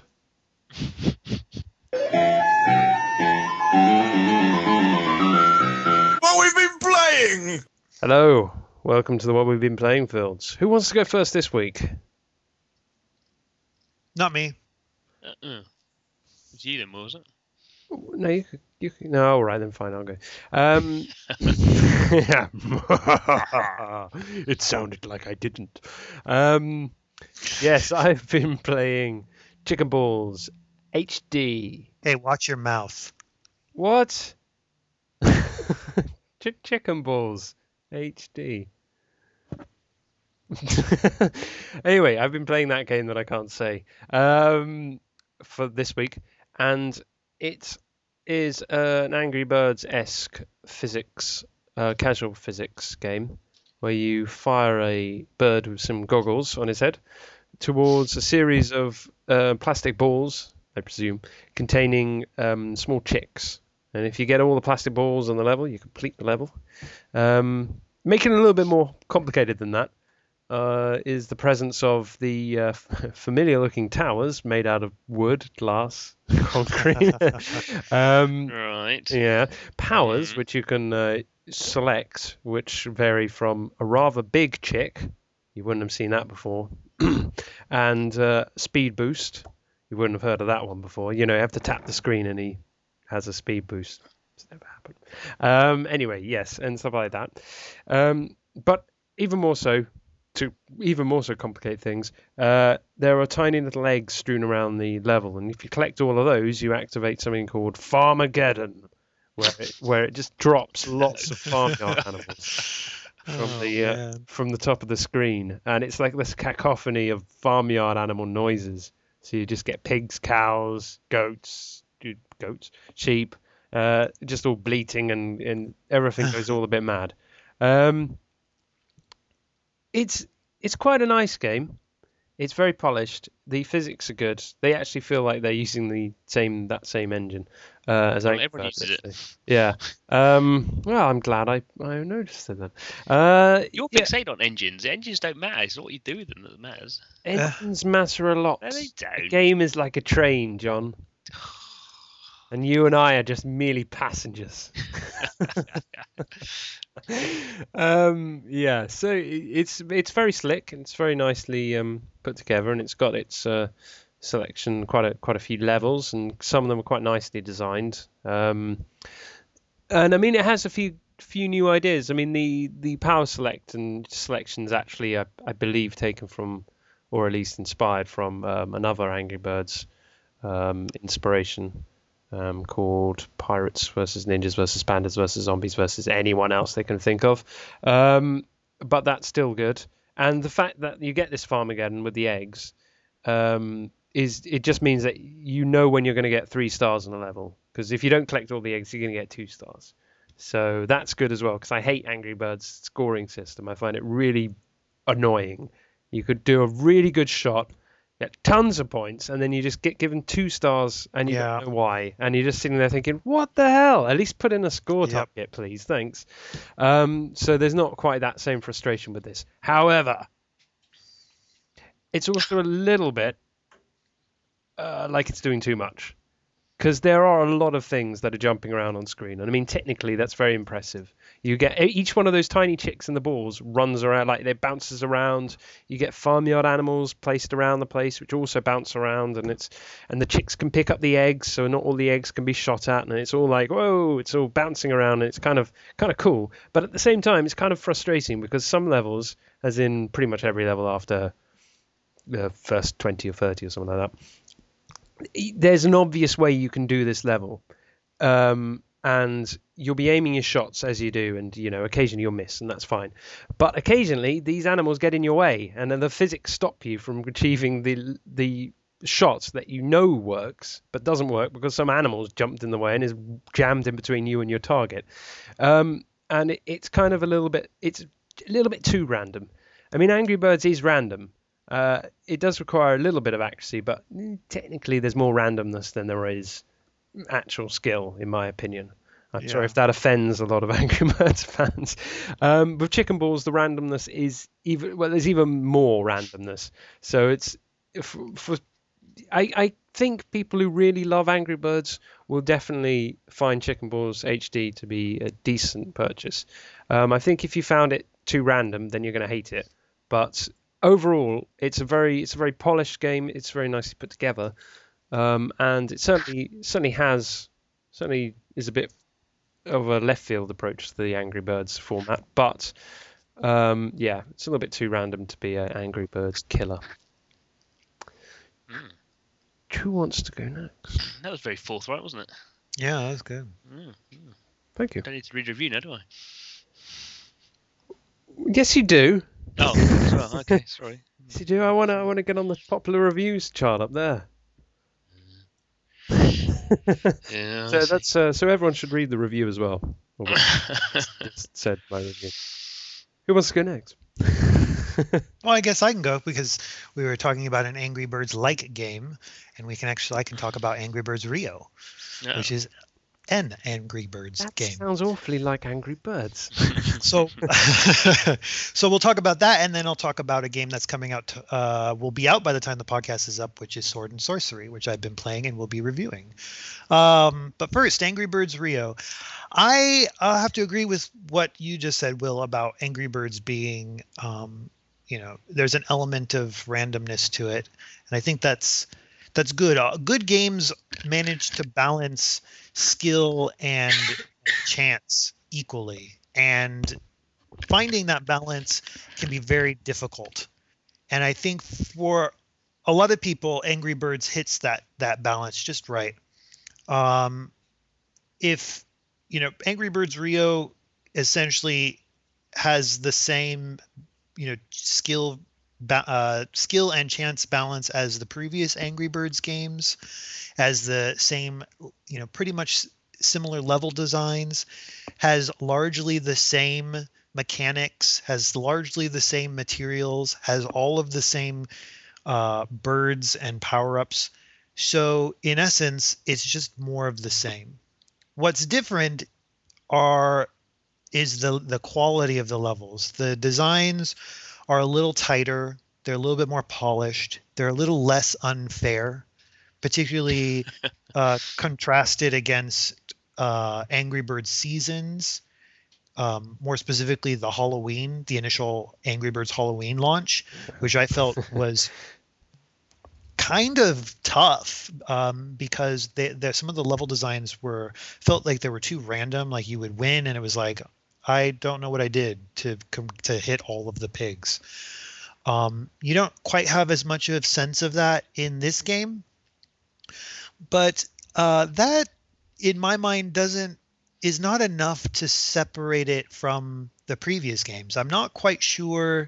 What we've been playing! Hello, welcome to the what we've been playing fields. Who wants to go first this week? Not me. uh-uh. It's you then, was it? No, you could, you could, no, all right then, fine, I'll go. Um, yeah. It sounded like I didn't. Um, yes, I've been playing Chicken Balls H D. Hey, watch your mouth. What? Ch- Chicken Balls H D. Anyway, I've been playing that game that I can't say um, for this week, and it is uh, an Angry Birds-esque physics uh, casual physics game where you fire a bird with some goggles on his head towards a series of uh, plastic balls, I presume, containing um, small chicks. And if you get all the plastic balls on the level, you complete the level. Um, making it a little bit more complicated than that uh, is the presence of the uh, familiar-looking towers made out of wood, glass, concrete. um, Right. yeah, powers Mhm. which you can uh, select, which vary from a rather big chick. You wouldn't have seen that before. And uh, speed boost. You wouldn't have heard of that one before. You know, you have to tap the screen and he has a speed boost. It's never happened. Um, anyway, yes, and stuff like that. Um, but even more so, to even more so complicate things, uh, there are tiny little eggs strewn around the level, and if you collect all of those, you activate something called Farmageddon, where it, where it just drops lots of farmyard animals from Oh, the uh, man. from the top of the screen, and it's like this cacophony of farmyard animal noises. So you just get pigs, cows, goats, dude, goats, sheep, uh, just all bleating, and, and everything goes all a bit mad. Um, it's it's quite a nice game. It's very polished. The physics are good. They actually feel like they're using the same that same engine uh, as Well, Angry everyone Birds, uses it. actually. Yeah. Um, well, I'm glad I, I noticed it then. Uh, You're yeah, fixated on engines. Engines don't matter. It's not what you do with them that matters. engines matter a lot. No, they The don't. game is like a train, John, and you and I are just merely passengers. um, yeah, so i- it's it's very slick and it's very nicely um, put together, and it's got its uh, selection, quite a quite a few levels, and some of them are quite nicely designed. Um, and I mean, it has a few few new ideas. I mean, the the power select and selections actually, I, I believe, taken from, or at least inspired from um, another Angry Birds um, inspiration um, called Pirates versus Ninjas versus Pandas versus Zombies versus anyone else they can think of. Um, but that's still good. And the fact that you get this Farmageddon with the eggs um, is it just means that you know when you're going to get three stars on a level. Because if you don't collect all the eggs, you're going to get two stars. So that's good as well. Because I hate Angry Birds' scoring system. I find it really annoying. You could do a really good shot, get tons of points, and then you just get given two stars and you Yeah. don't know why. And you're just sitting there thinking, what the hell? At least put in a score Yep. target, please. Thanks. Um, so there's not quite that same frustration with this. However, it's also a little bit uh, like it's doing too much. Because there are a lot of things that are jumping around on screen. And I mean, technically, that's very impressive. You get each one of those tiny chicks and the balls runs around, like they bounces around. You get farmyard animals placed around the place, which also bounce around. And it's and the chicks can pick up the eggs, so not all the eggs can be shot at. And it's all like, whoa, it's all bouncing around. And it's kind of kind of cool. But at the same time, it's kind of frustrating because some levels, as in pretty much every level after the first twenty or thirty or something like that, there's an obvious way you can do this level, um, and you'll be aiming your shots as you do, and you know occasionally you'll miss, and that's fine. But occasionally these animals get in your way, and then the physics stop you from achieving the the shots that you know works, but doesn't work because some animals jumped in the way and is jammed in between you and your target. Um, and it, it's kind of a little bit, it's a little bit too random. I mean, Angry Birds is random. Uh, it does require a little bit of accuracy, but technically there's more randomness than there is actual skill, in my opinion. I'm sorry Yeah. if that offends a lot of Angry Birds fans. Um, with Chicken Balls, the randomness is even well. There's even more randomness. So it's for, for I, I think people who really love Angry Birds will definitely find Chicken Balls H D to be a decent purchase. Um, I think if you found it too random, then you're going to hate it. But overall, it's a very it's a very polished game. It's very nicely put together, um, and it certainly certainly has certainly is a bit of a left field approach to the Angry Birds format. But um, yeah, it's a little bit too random to be an Angry Birds killer. Mm. Who wants to go next? That was very forthright, wasn't it? Yeah, that's good. Mm. Thank you. Don't need to read a review now, do I? Yes, you do. Oh, as well. Okay, sorry. Yes, you do. I want to I want to get on the popular reviews chart up there. Yeah. I So see. that's uh, so everyone should read the review as well. Or what it's said by the review. Who wants to go next? Well, I guess I can go because we were talking about an Angry Birds like game, and we can actually I can talk about Angry Birds Rio, Yeah. which is an Angry Birds That game. sounds awfully like Angry Birds. So, so we'll talk about that, and then I'll talk about a game that's coming out. To, uh, will be out by the time the podcast is up, which is Sword and Sorcery, which I've been playing and will be reviewing. Um, but first, Angry Birds Rio. I uh, have to agree with what you just said, Will, about Angry Birds being, um, you know, there's an element of randomness to it, and I think that's that's good. Uh, good games manage to balance skill and chance equally, and finding that balance can be very difficult. And I think for a lot of people, Angry Birds hits that that balance just right. Um, if you know, Angry Birds Rio essentially has the same, you know, skill ba- uh, skill and chance balance as the previous Angry Birds games, as the same, you know, pretty much similar level designs, has largely the same mechanics, has largely the same materials, has all of the same uh, birds and power-ups. So in essence, it's just more of the same. What's different are is the the quality of the levels. The designs are a little tighter. They're a little bit more polished. They're a little less unfair, particularly uh, contrasted against uh, Angry Birds Seasons. Um, more specifically, the Halloween, the initial Angry Birds Halloween launch, which I felt was kind of tough um, because they, they, some of the level designs were felt like they were too random. Like you would win, and it was like, I don't know what I did to com- to hit all of the pigs. Um, you don't quite have as much of a sense of that in this game, but uh, that, in my mind, doesn't is not enough to separate it from the previous games. I'm not quite sure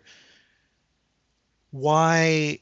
why.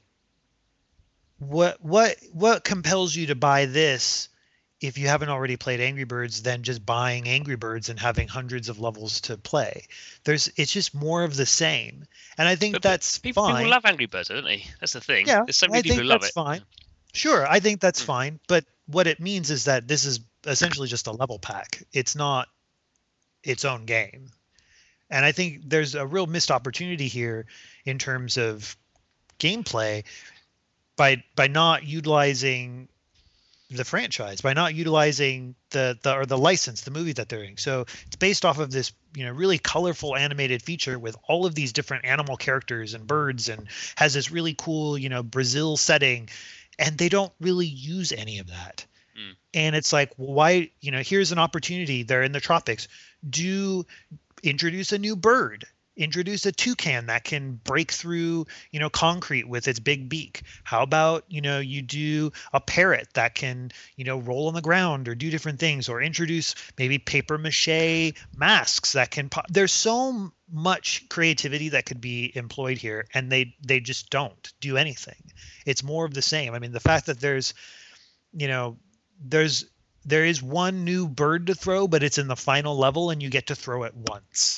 What what what compels you to buy this if you haven't already played Angry Birds than just buying Angry Birds and having hundreds of levels to play? There's it's just more of the same, and I think But, but that's people, fine. people love Angry Birds, don't they? That's the thing. Yeah, There's so many I people think who love that's it. fine. Sure, I think that's Mm. fine. But what it means is that this is essentially just a level pack. It's not its own game, and I think there's a real missed opportunity here in terms of gameplay by by not utilizing the franchise, by not utilizing the the or the license, the movie that they're doing. So it's based off of this, you know, really colorful animated feature with all of these different animal characters and birds, and has this really cool, you know, Brazil setting, and they don't really use any of that. Mm. And it's like, well, why, you know, here's an opportunity. They're in the tropics. Do introduce a new bird. Introduce a toucan that can break through, you know, concrete with its big beak. How about, you know, you do a parrot that can, you know, roll on the ground or do different things, or introduce maybe paper mache masks that can pop. There's so much creativity that could be employed here, and they they just don't do anything. It's more of the same. I mean, the fact that there's, you know, there's there is one new bird to throw, but it's in the final level and you get to throw it once.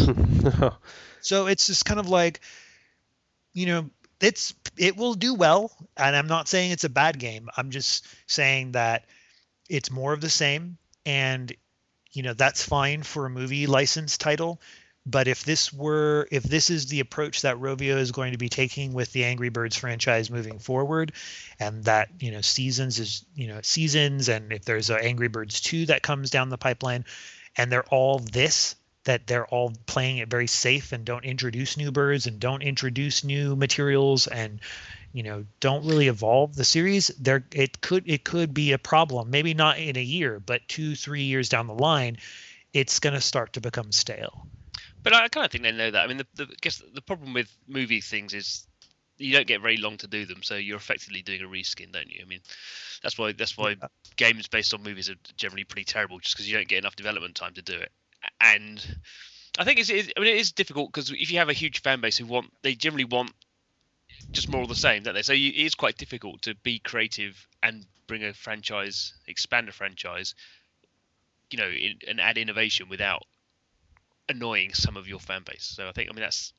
So it's just kind of like, you know, it's it will do well, and I'm not saying it's a bad game. I'm just saying that it's more of the same, and you know, that's fine for a movie license title. But if this were if this is the approach that Rovio is going to be taking with the Angry Birds franchise moving forward, and that, you know, Seasons is, you know, Seasons, and if there's a Angry Birds two that comes down the pipeline, and they're all this, that they're all playing it very safe and don't introduce new birds and don't introduce new materials and, you know, don't really evolve the series, there it could it could be a problem. Maybe not in a year, but two, three years down the line, it's going to start to become stale. But I kind of think they know that. I mean, the, the, I guess the problem with movie things is you don't get very long to do them, so you're effectively doing a reskin, don't you? I mean, that's why that's why Yeah. games based on movies are generally pretty terrible, just because you don't get enough development time to do it. And I think it's, it's I mean, it is difficult because if you have a huge fan base who want, they generally want just more of the same, don't they? So you, it is quite difficult to be creative and bring a franchise, expand a franchise, you know, in, and add innovation without annoying some of your fan base. So I think, I mean, that's.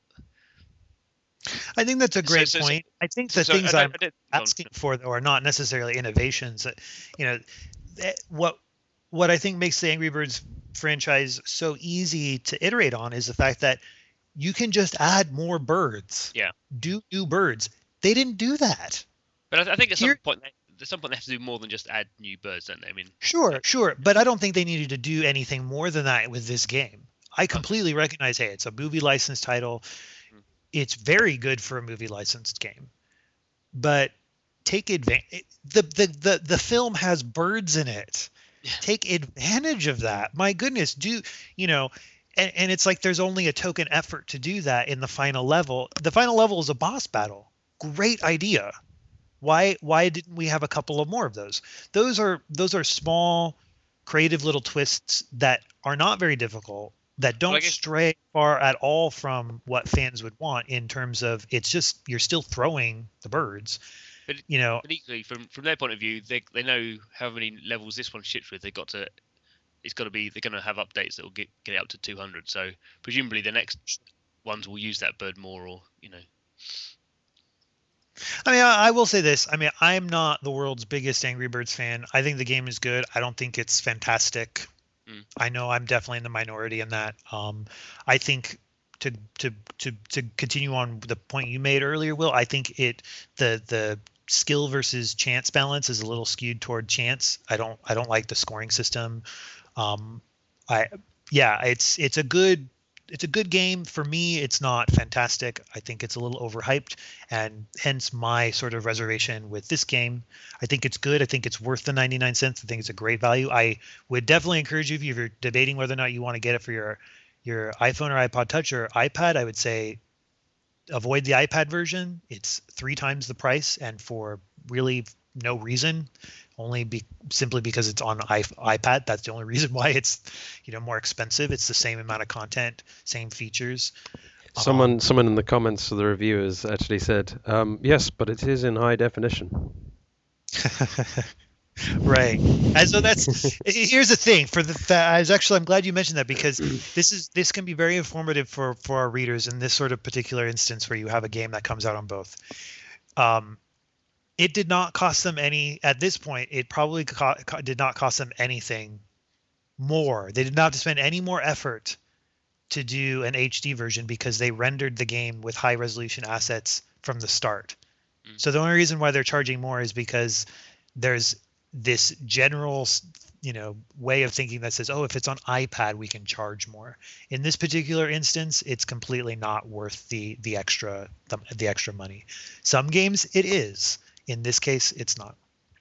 I think that's a great so, so, point. I think the so things I I'm don't, I don't, asking for though are not necessarily innovations. You know, that- what what I think makes the Angry Birds franchise so easy to iterate on is the fact that you can just add more birds. Yeah. Do new birds. They didn't do that. But I, I think at Here- some point, they, at some point they have to do more than just add new birds, don't they? I mean, Sure, sure, but I don't think they needed to do anything more than that with this game. I completely recognize, hey, it's a movie licensed title. It's very good for a movie licensed game, but take advantage. The, the the the film has birds in it. Yeah. Take advantage of that. My goodness, do you know? And, and it's like there's only a token effort to do that in the final level. The final level is a boss battle. Great idea. Why why didn't we have a couple of more of those? Those are those are small, creative little twists that are not very difficult, that don't Well, I guess- stray far at all from what fans would want in terms of it's just you're still throwing the birds. But- you know, But equally, from from their point of view, they they know how many levels this one ships with. They got to, it's got to be. They're going to have updates that will get get it up to two hundred. So presumably the next ones will use that bird more, or you know. I mean, I, I will say this. I mean, I'm not the world's biggest Angry Birds fan. I think the game is good. I don't think it's fantastic. Mm. I know I'm definitely in the minority in that. Um, I think to to to to continue on the point you made earlier, Will, I think it the the skill versus chance balance is a little skewed toward chance. I don't I don't like the scoring system. Um, I yeah, it's it's a good it's a good game. For me, it's not fantastic. I think it's a little overhyped, and hence my sort of reservation with this game. I think it's good. I think it's worth the ninety-nine cents. I think it's a great value. I would definitely encourage you, if you're debating whether or not you want to get it for your your iPhone or iPod Touch or iPad, I would say avoid the iPad version. It's three times the price, and for really no reason, only be simply because it's on I, iPad. That's the only reason why it's, you know, more expensive. It's the same amount of content, same features. Someone, Um, someone in the comments of the reviewers actually said, um, "Yes, but it is in high definition." Right. And so that's here's the thing for the fa- I was actually I'm glad you mentioned that, because this is this can be very informative for for our readers in this sort of particular instance where you have a game that comes out on both. Um, it did not cost them any at this point. It probably co- co- did not cost them anything more. They did not have to spend any more effort to do an H D version because they rendered the game with high resolution assets from the start. Mm. So the only reason why they're charging more is because there's this general, you know, way of thinking that says, oh, if it's on iPad, we can charge more. In this particular instance, it's completely not worth the the extra the, the extra money. Some games it is. In this case, it's not.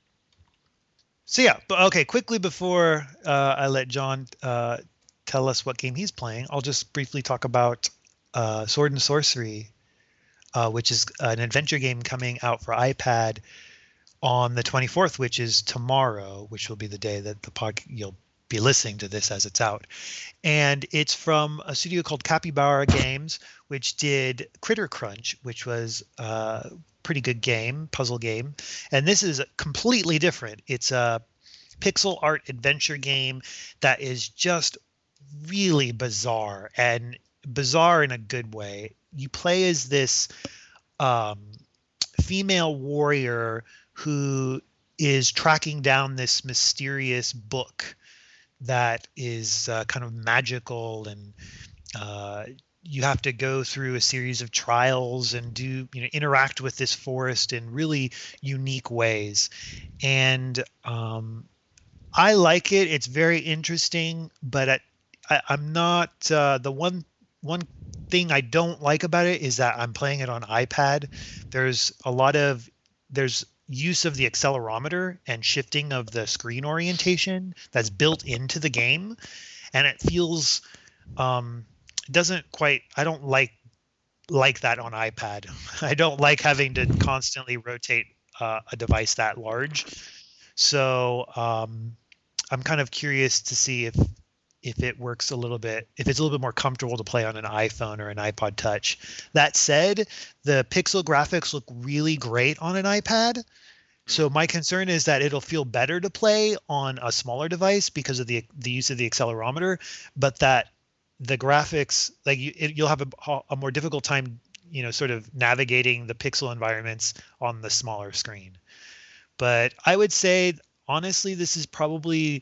So yeah, but okay, quickly before uh, I let John uh, tell us what game he's playing, I'll just briefly talk about uh, Sword and Sorcery, uh, which is an adventure game coming out for iPad on the twenty-fourth, which is tomorrow, which will be the day that the pod you'll be listening to this as it's out. And it's from a studio called Capybara Games, which did Critter Crunch, which was a pretty good game, puzzle game. And this is completely different. It's a pixel art adventure game that is just really bizarre, and bizarre in a good way. You play as this um, female warrior who is tracking down this mysterious book that is uh, kind of magical, and uh, you have to go through a series of trials and do, you know, interact with this forest in really unique ways. And um, I like it. It's very interesting, but I, I, I'm not uh, the one one thing I don't like about it is that I'm playing it on iPad. There's a lot of there's use of the accelerometer and shifting of the screen orientation that's built into the game, and it feels um it doesn't quite I don't like like that on iPad. I don't like having to constantly rotate uh, a device that large. So um I'm kind of curious to see if if it works a little bit, if it's a little bit more comfortable to play on an iPhone or an iPod Touch. That said, the pixel graphics look really great on an iPad. So my concern is that it'll feel better to play on a smaller device because of the the use of the accelerometer, but that the graphics, like you, it, you'll have a, a more difficult time, you know, sort of navigating the pixel environments on the smaller screen. But I would say, honestly, this is probably,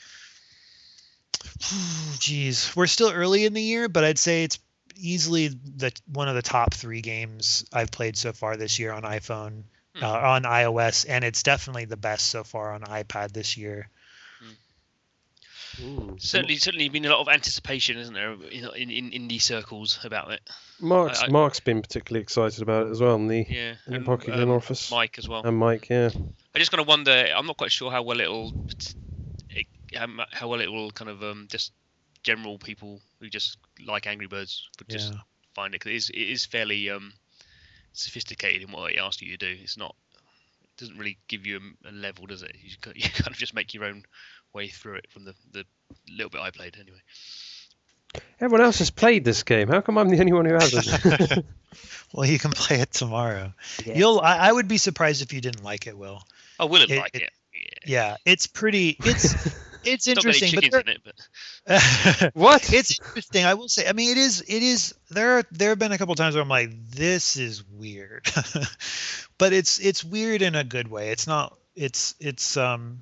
geez, we're still early in the year, but I'd say it's easily the one of the top three games I've played so far this year on iPhone. Hmm. Uh, on iOS, and it's definitely the best so far on iPad this year. Ooh. Certainly, certainly been a lot of anticipation, isn't there, in in, in indie circles about it. Mark's I- I- Mark's been particularly excited about it as well, and the Yeah, in the and, Pocket um, Office. Mike as well. And Mike, yeah. I just kind of wonder. I'm not quite sure how well it'll, it, how mu- how well it will kind of um, just general people who just like Angry Birds would just Yeah. find it. 'Cause it is it is fairly um, sophisticated in what it asks you to do. It's not. It doesn't really give you a, a level, does it? You, just, you kind of just make your own way through it from the the little bit I played anyway. Everyone else has played this game. How come I'm the only one who hasn't? Well, you can play it tomorrow. Yeah. You'll. I, I would be surprised if you didn't like it, Will. Oh, Willem It- like it- it. Yeah. Yeah, it's pretty. It's it's Not got any interesting, but chickens there- in it, but What? it's interesting. I will say. I mean, it is. It is. There. Are, there have been a couple times where I'm like, this is weird, but it's it's weird in a good way. It's not. It's it's um.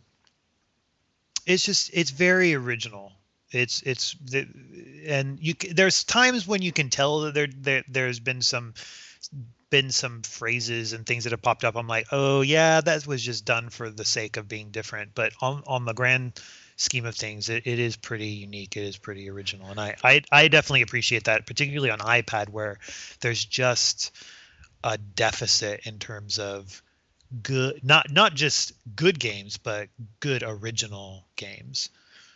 It's just. It's very original. It's it's the and you. c- There's times when you can tell that there there there's been some been some phrases and things that have popped up. I'm like, oh yeah, that was just done for the sake of being different. But on on the grand scheme of things, it, it is pretty unique. It is pretty original, and I, I I definitely appreciate that, particularly on iPad where there's just a deficit in terms of good, not not just good games, but good original games.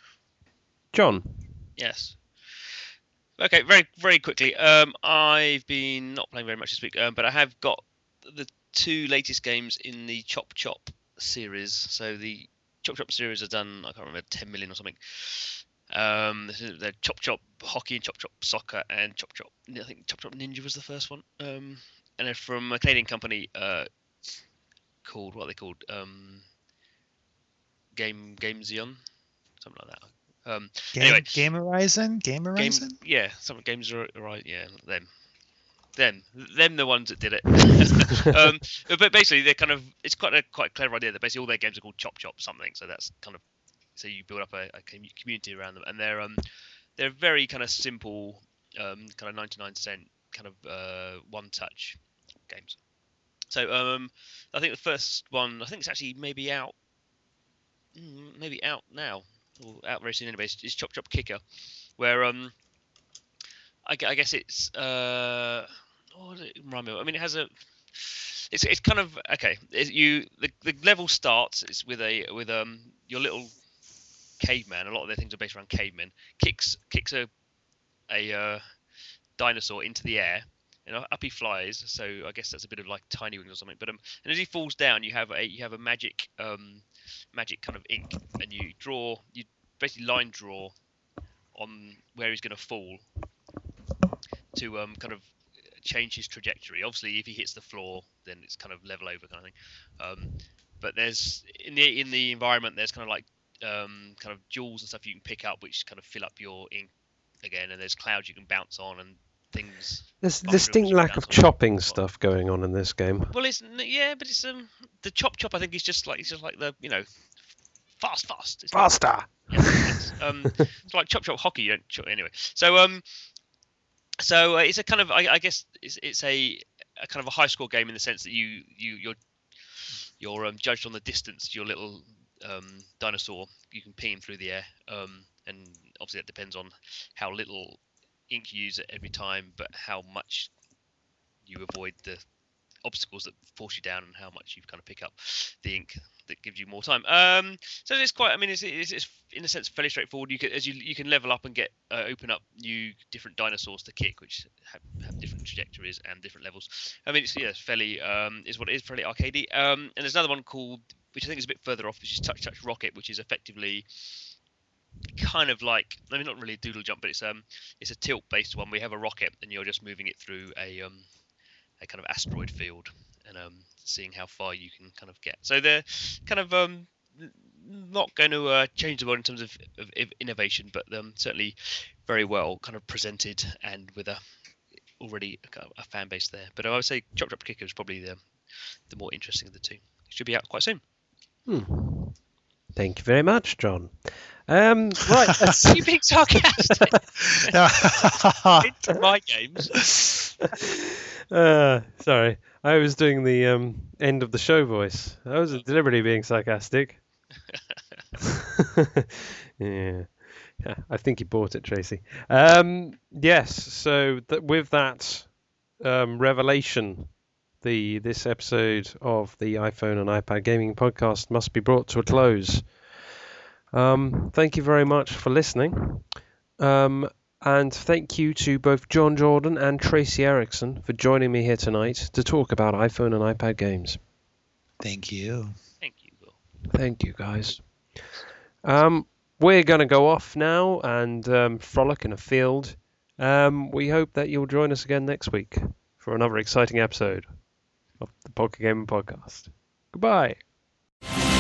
John. yes. Okay, very very quickly. Um, I've been not playing very much this week, um, but I have got the two latest games in the Chop Chop series. So the Chop Chop series have done, I can't remember, ten million or something. Um, this is- they're Chop Chop Hockey and Chop Chop Soccer and Chop Chop. I think Chop Chop Ninja was the first one. Um, and they're from a Canadian company uh, called, what are they called? Um, Game Game Zeon, something like that. Um, Game, Anyway. Game Horizon, Game Game, Horizon. yeah, some games are right. Yeah, them, them, them, the ones that did it. um, but basically, they're kind of it's quite a quite a clever idea that basically all their games are called Chop Chop something. So that's kind of so you build up a, a commu- community around them, and they're um they're very kind of simple, um kind of ninety-nine cent kind of uh one touch games. So um I think the first one I think it's actually maybe out mm, maybe out now. Or out very soon anyway, is is Chop Chop Kicker, where um, I, gu- I guess it's uh, what does it remind me of? I mean, it has a, it's it's kind of okay. It, you the, the level starts it's with a with um your little caveman. A lot of their things are based around cavemen. Kicks kicks a a uh, dinosaur into the air. And up he flies, so I guess that's a bit of like tiny wings or something. But um, and as he falls down, you have a you have a magic um, magic kind of ink, and you draw you basically line draw on where he's going to fall to um kind of change his trajectory. Obviously, if he hits the floor, then it's kind of level over kind of thing. Um, but there's in the in the environment, there's kind of like um kind of jewels and stuff you can pick up, which kind of fill up your ink again. And there's clouds you can bounce on and things. There's Mushrooms distinct you lack bounce of on. chopping What? stuff going on in this game. Well, it's n- yeah, but it's um the chop chop. I think is just like it's just like the you know fast fast. It's not- Faster! yeah, it's, um, it's like chop chop hockey. You don't chop anyway. So um, so uh, it's a kind of I, I guess it's it's a, a kind of a high score game in the sense that you you you're you're um, judged on the distance your little um dinosaur. You can ping him through the air. Um, and obviously that depends on how little ink you use at every time, but how much you avoid the obstacles that force you down and how much you kind of pick up the ink that gives you more time. Um, so it's quite. I mean, it's, it's, it's in a sense fairly straightforward. You can as you you can level up and get uh, open up new different dinosaurs to kick, which have, have different trajectories and different levels. I mean, it's yeah, it's fairly um, is what it is, fairly arcadey. Um, and there's another one called, which I think is a bit further off, which is Touch Touch Rocket, which is effectively kind of like, I mean, not really a doodle jump, but it's um it's a tilt based one. We have a rocket and you're just moving it through a um a kind of asteroid field and um seeing how far you can kind of get. So they're kind of um not going to uh, change the world in terms of, of innovation, but um certainly very well kind of presented and with a already a, a fan base there. But I would say Chop Chop Kicker is probably the the more interesting of the two. It should be out quite soon. Hmm. Thank you very much, John. Um, right, let's- Are you being sarcastic? Into my games. uh, sorry, I was doing the um, end of the show voice. I was deliberately being sarcastic. yeah. Yeah, I think you bought it, Tracy. Um, yes, so th- with that um, revelation, the this episode of the iPhone and iPad Gaming Podcast must be brought to a close. Um, thank you very much for listening. Um, and thank you to both John Jordan and Tracy Erickson for joining me here tonight to talk about iPhone and iPad games. Thank you. Thank you, Will. Thank you, guys. Um, we're going to go off now and um, frolic in a field. Um, we hope that you'll join us again next week for another exciting episode of the Pocket Gaming Podcast. Goodbye.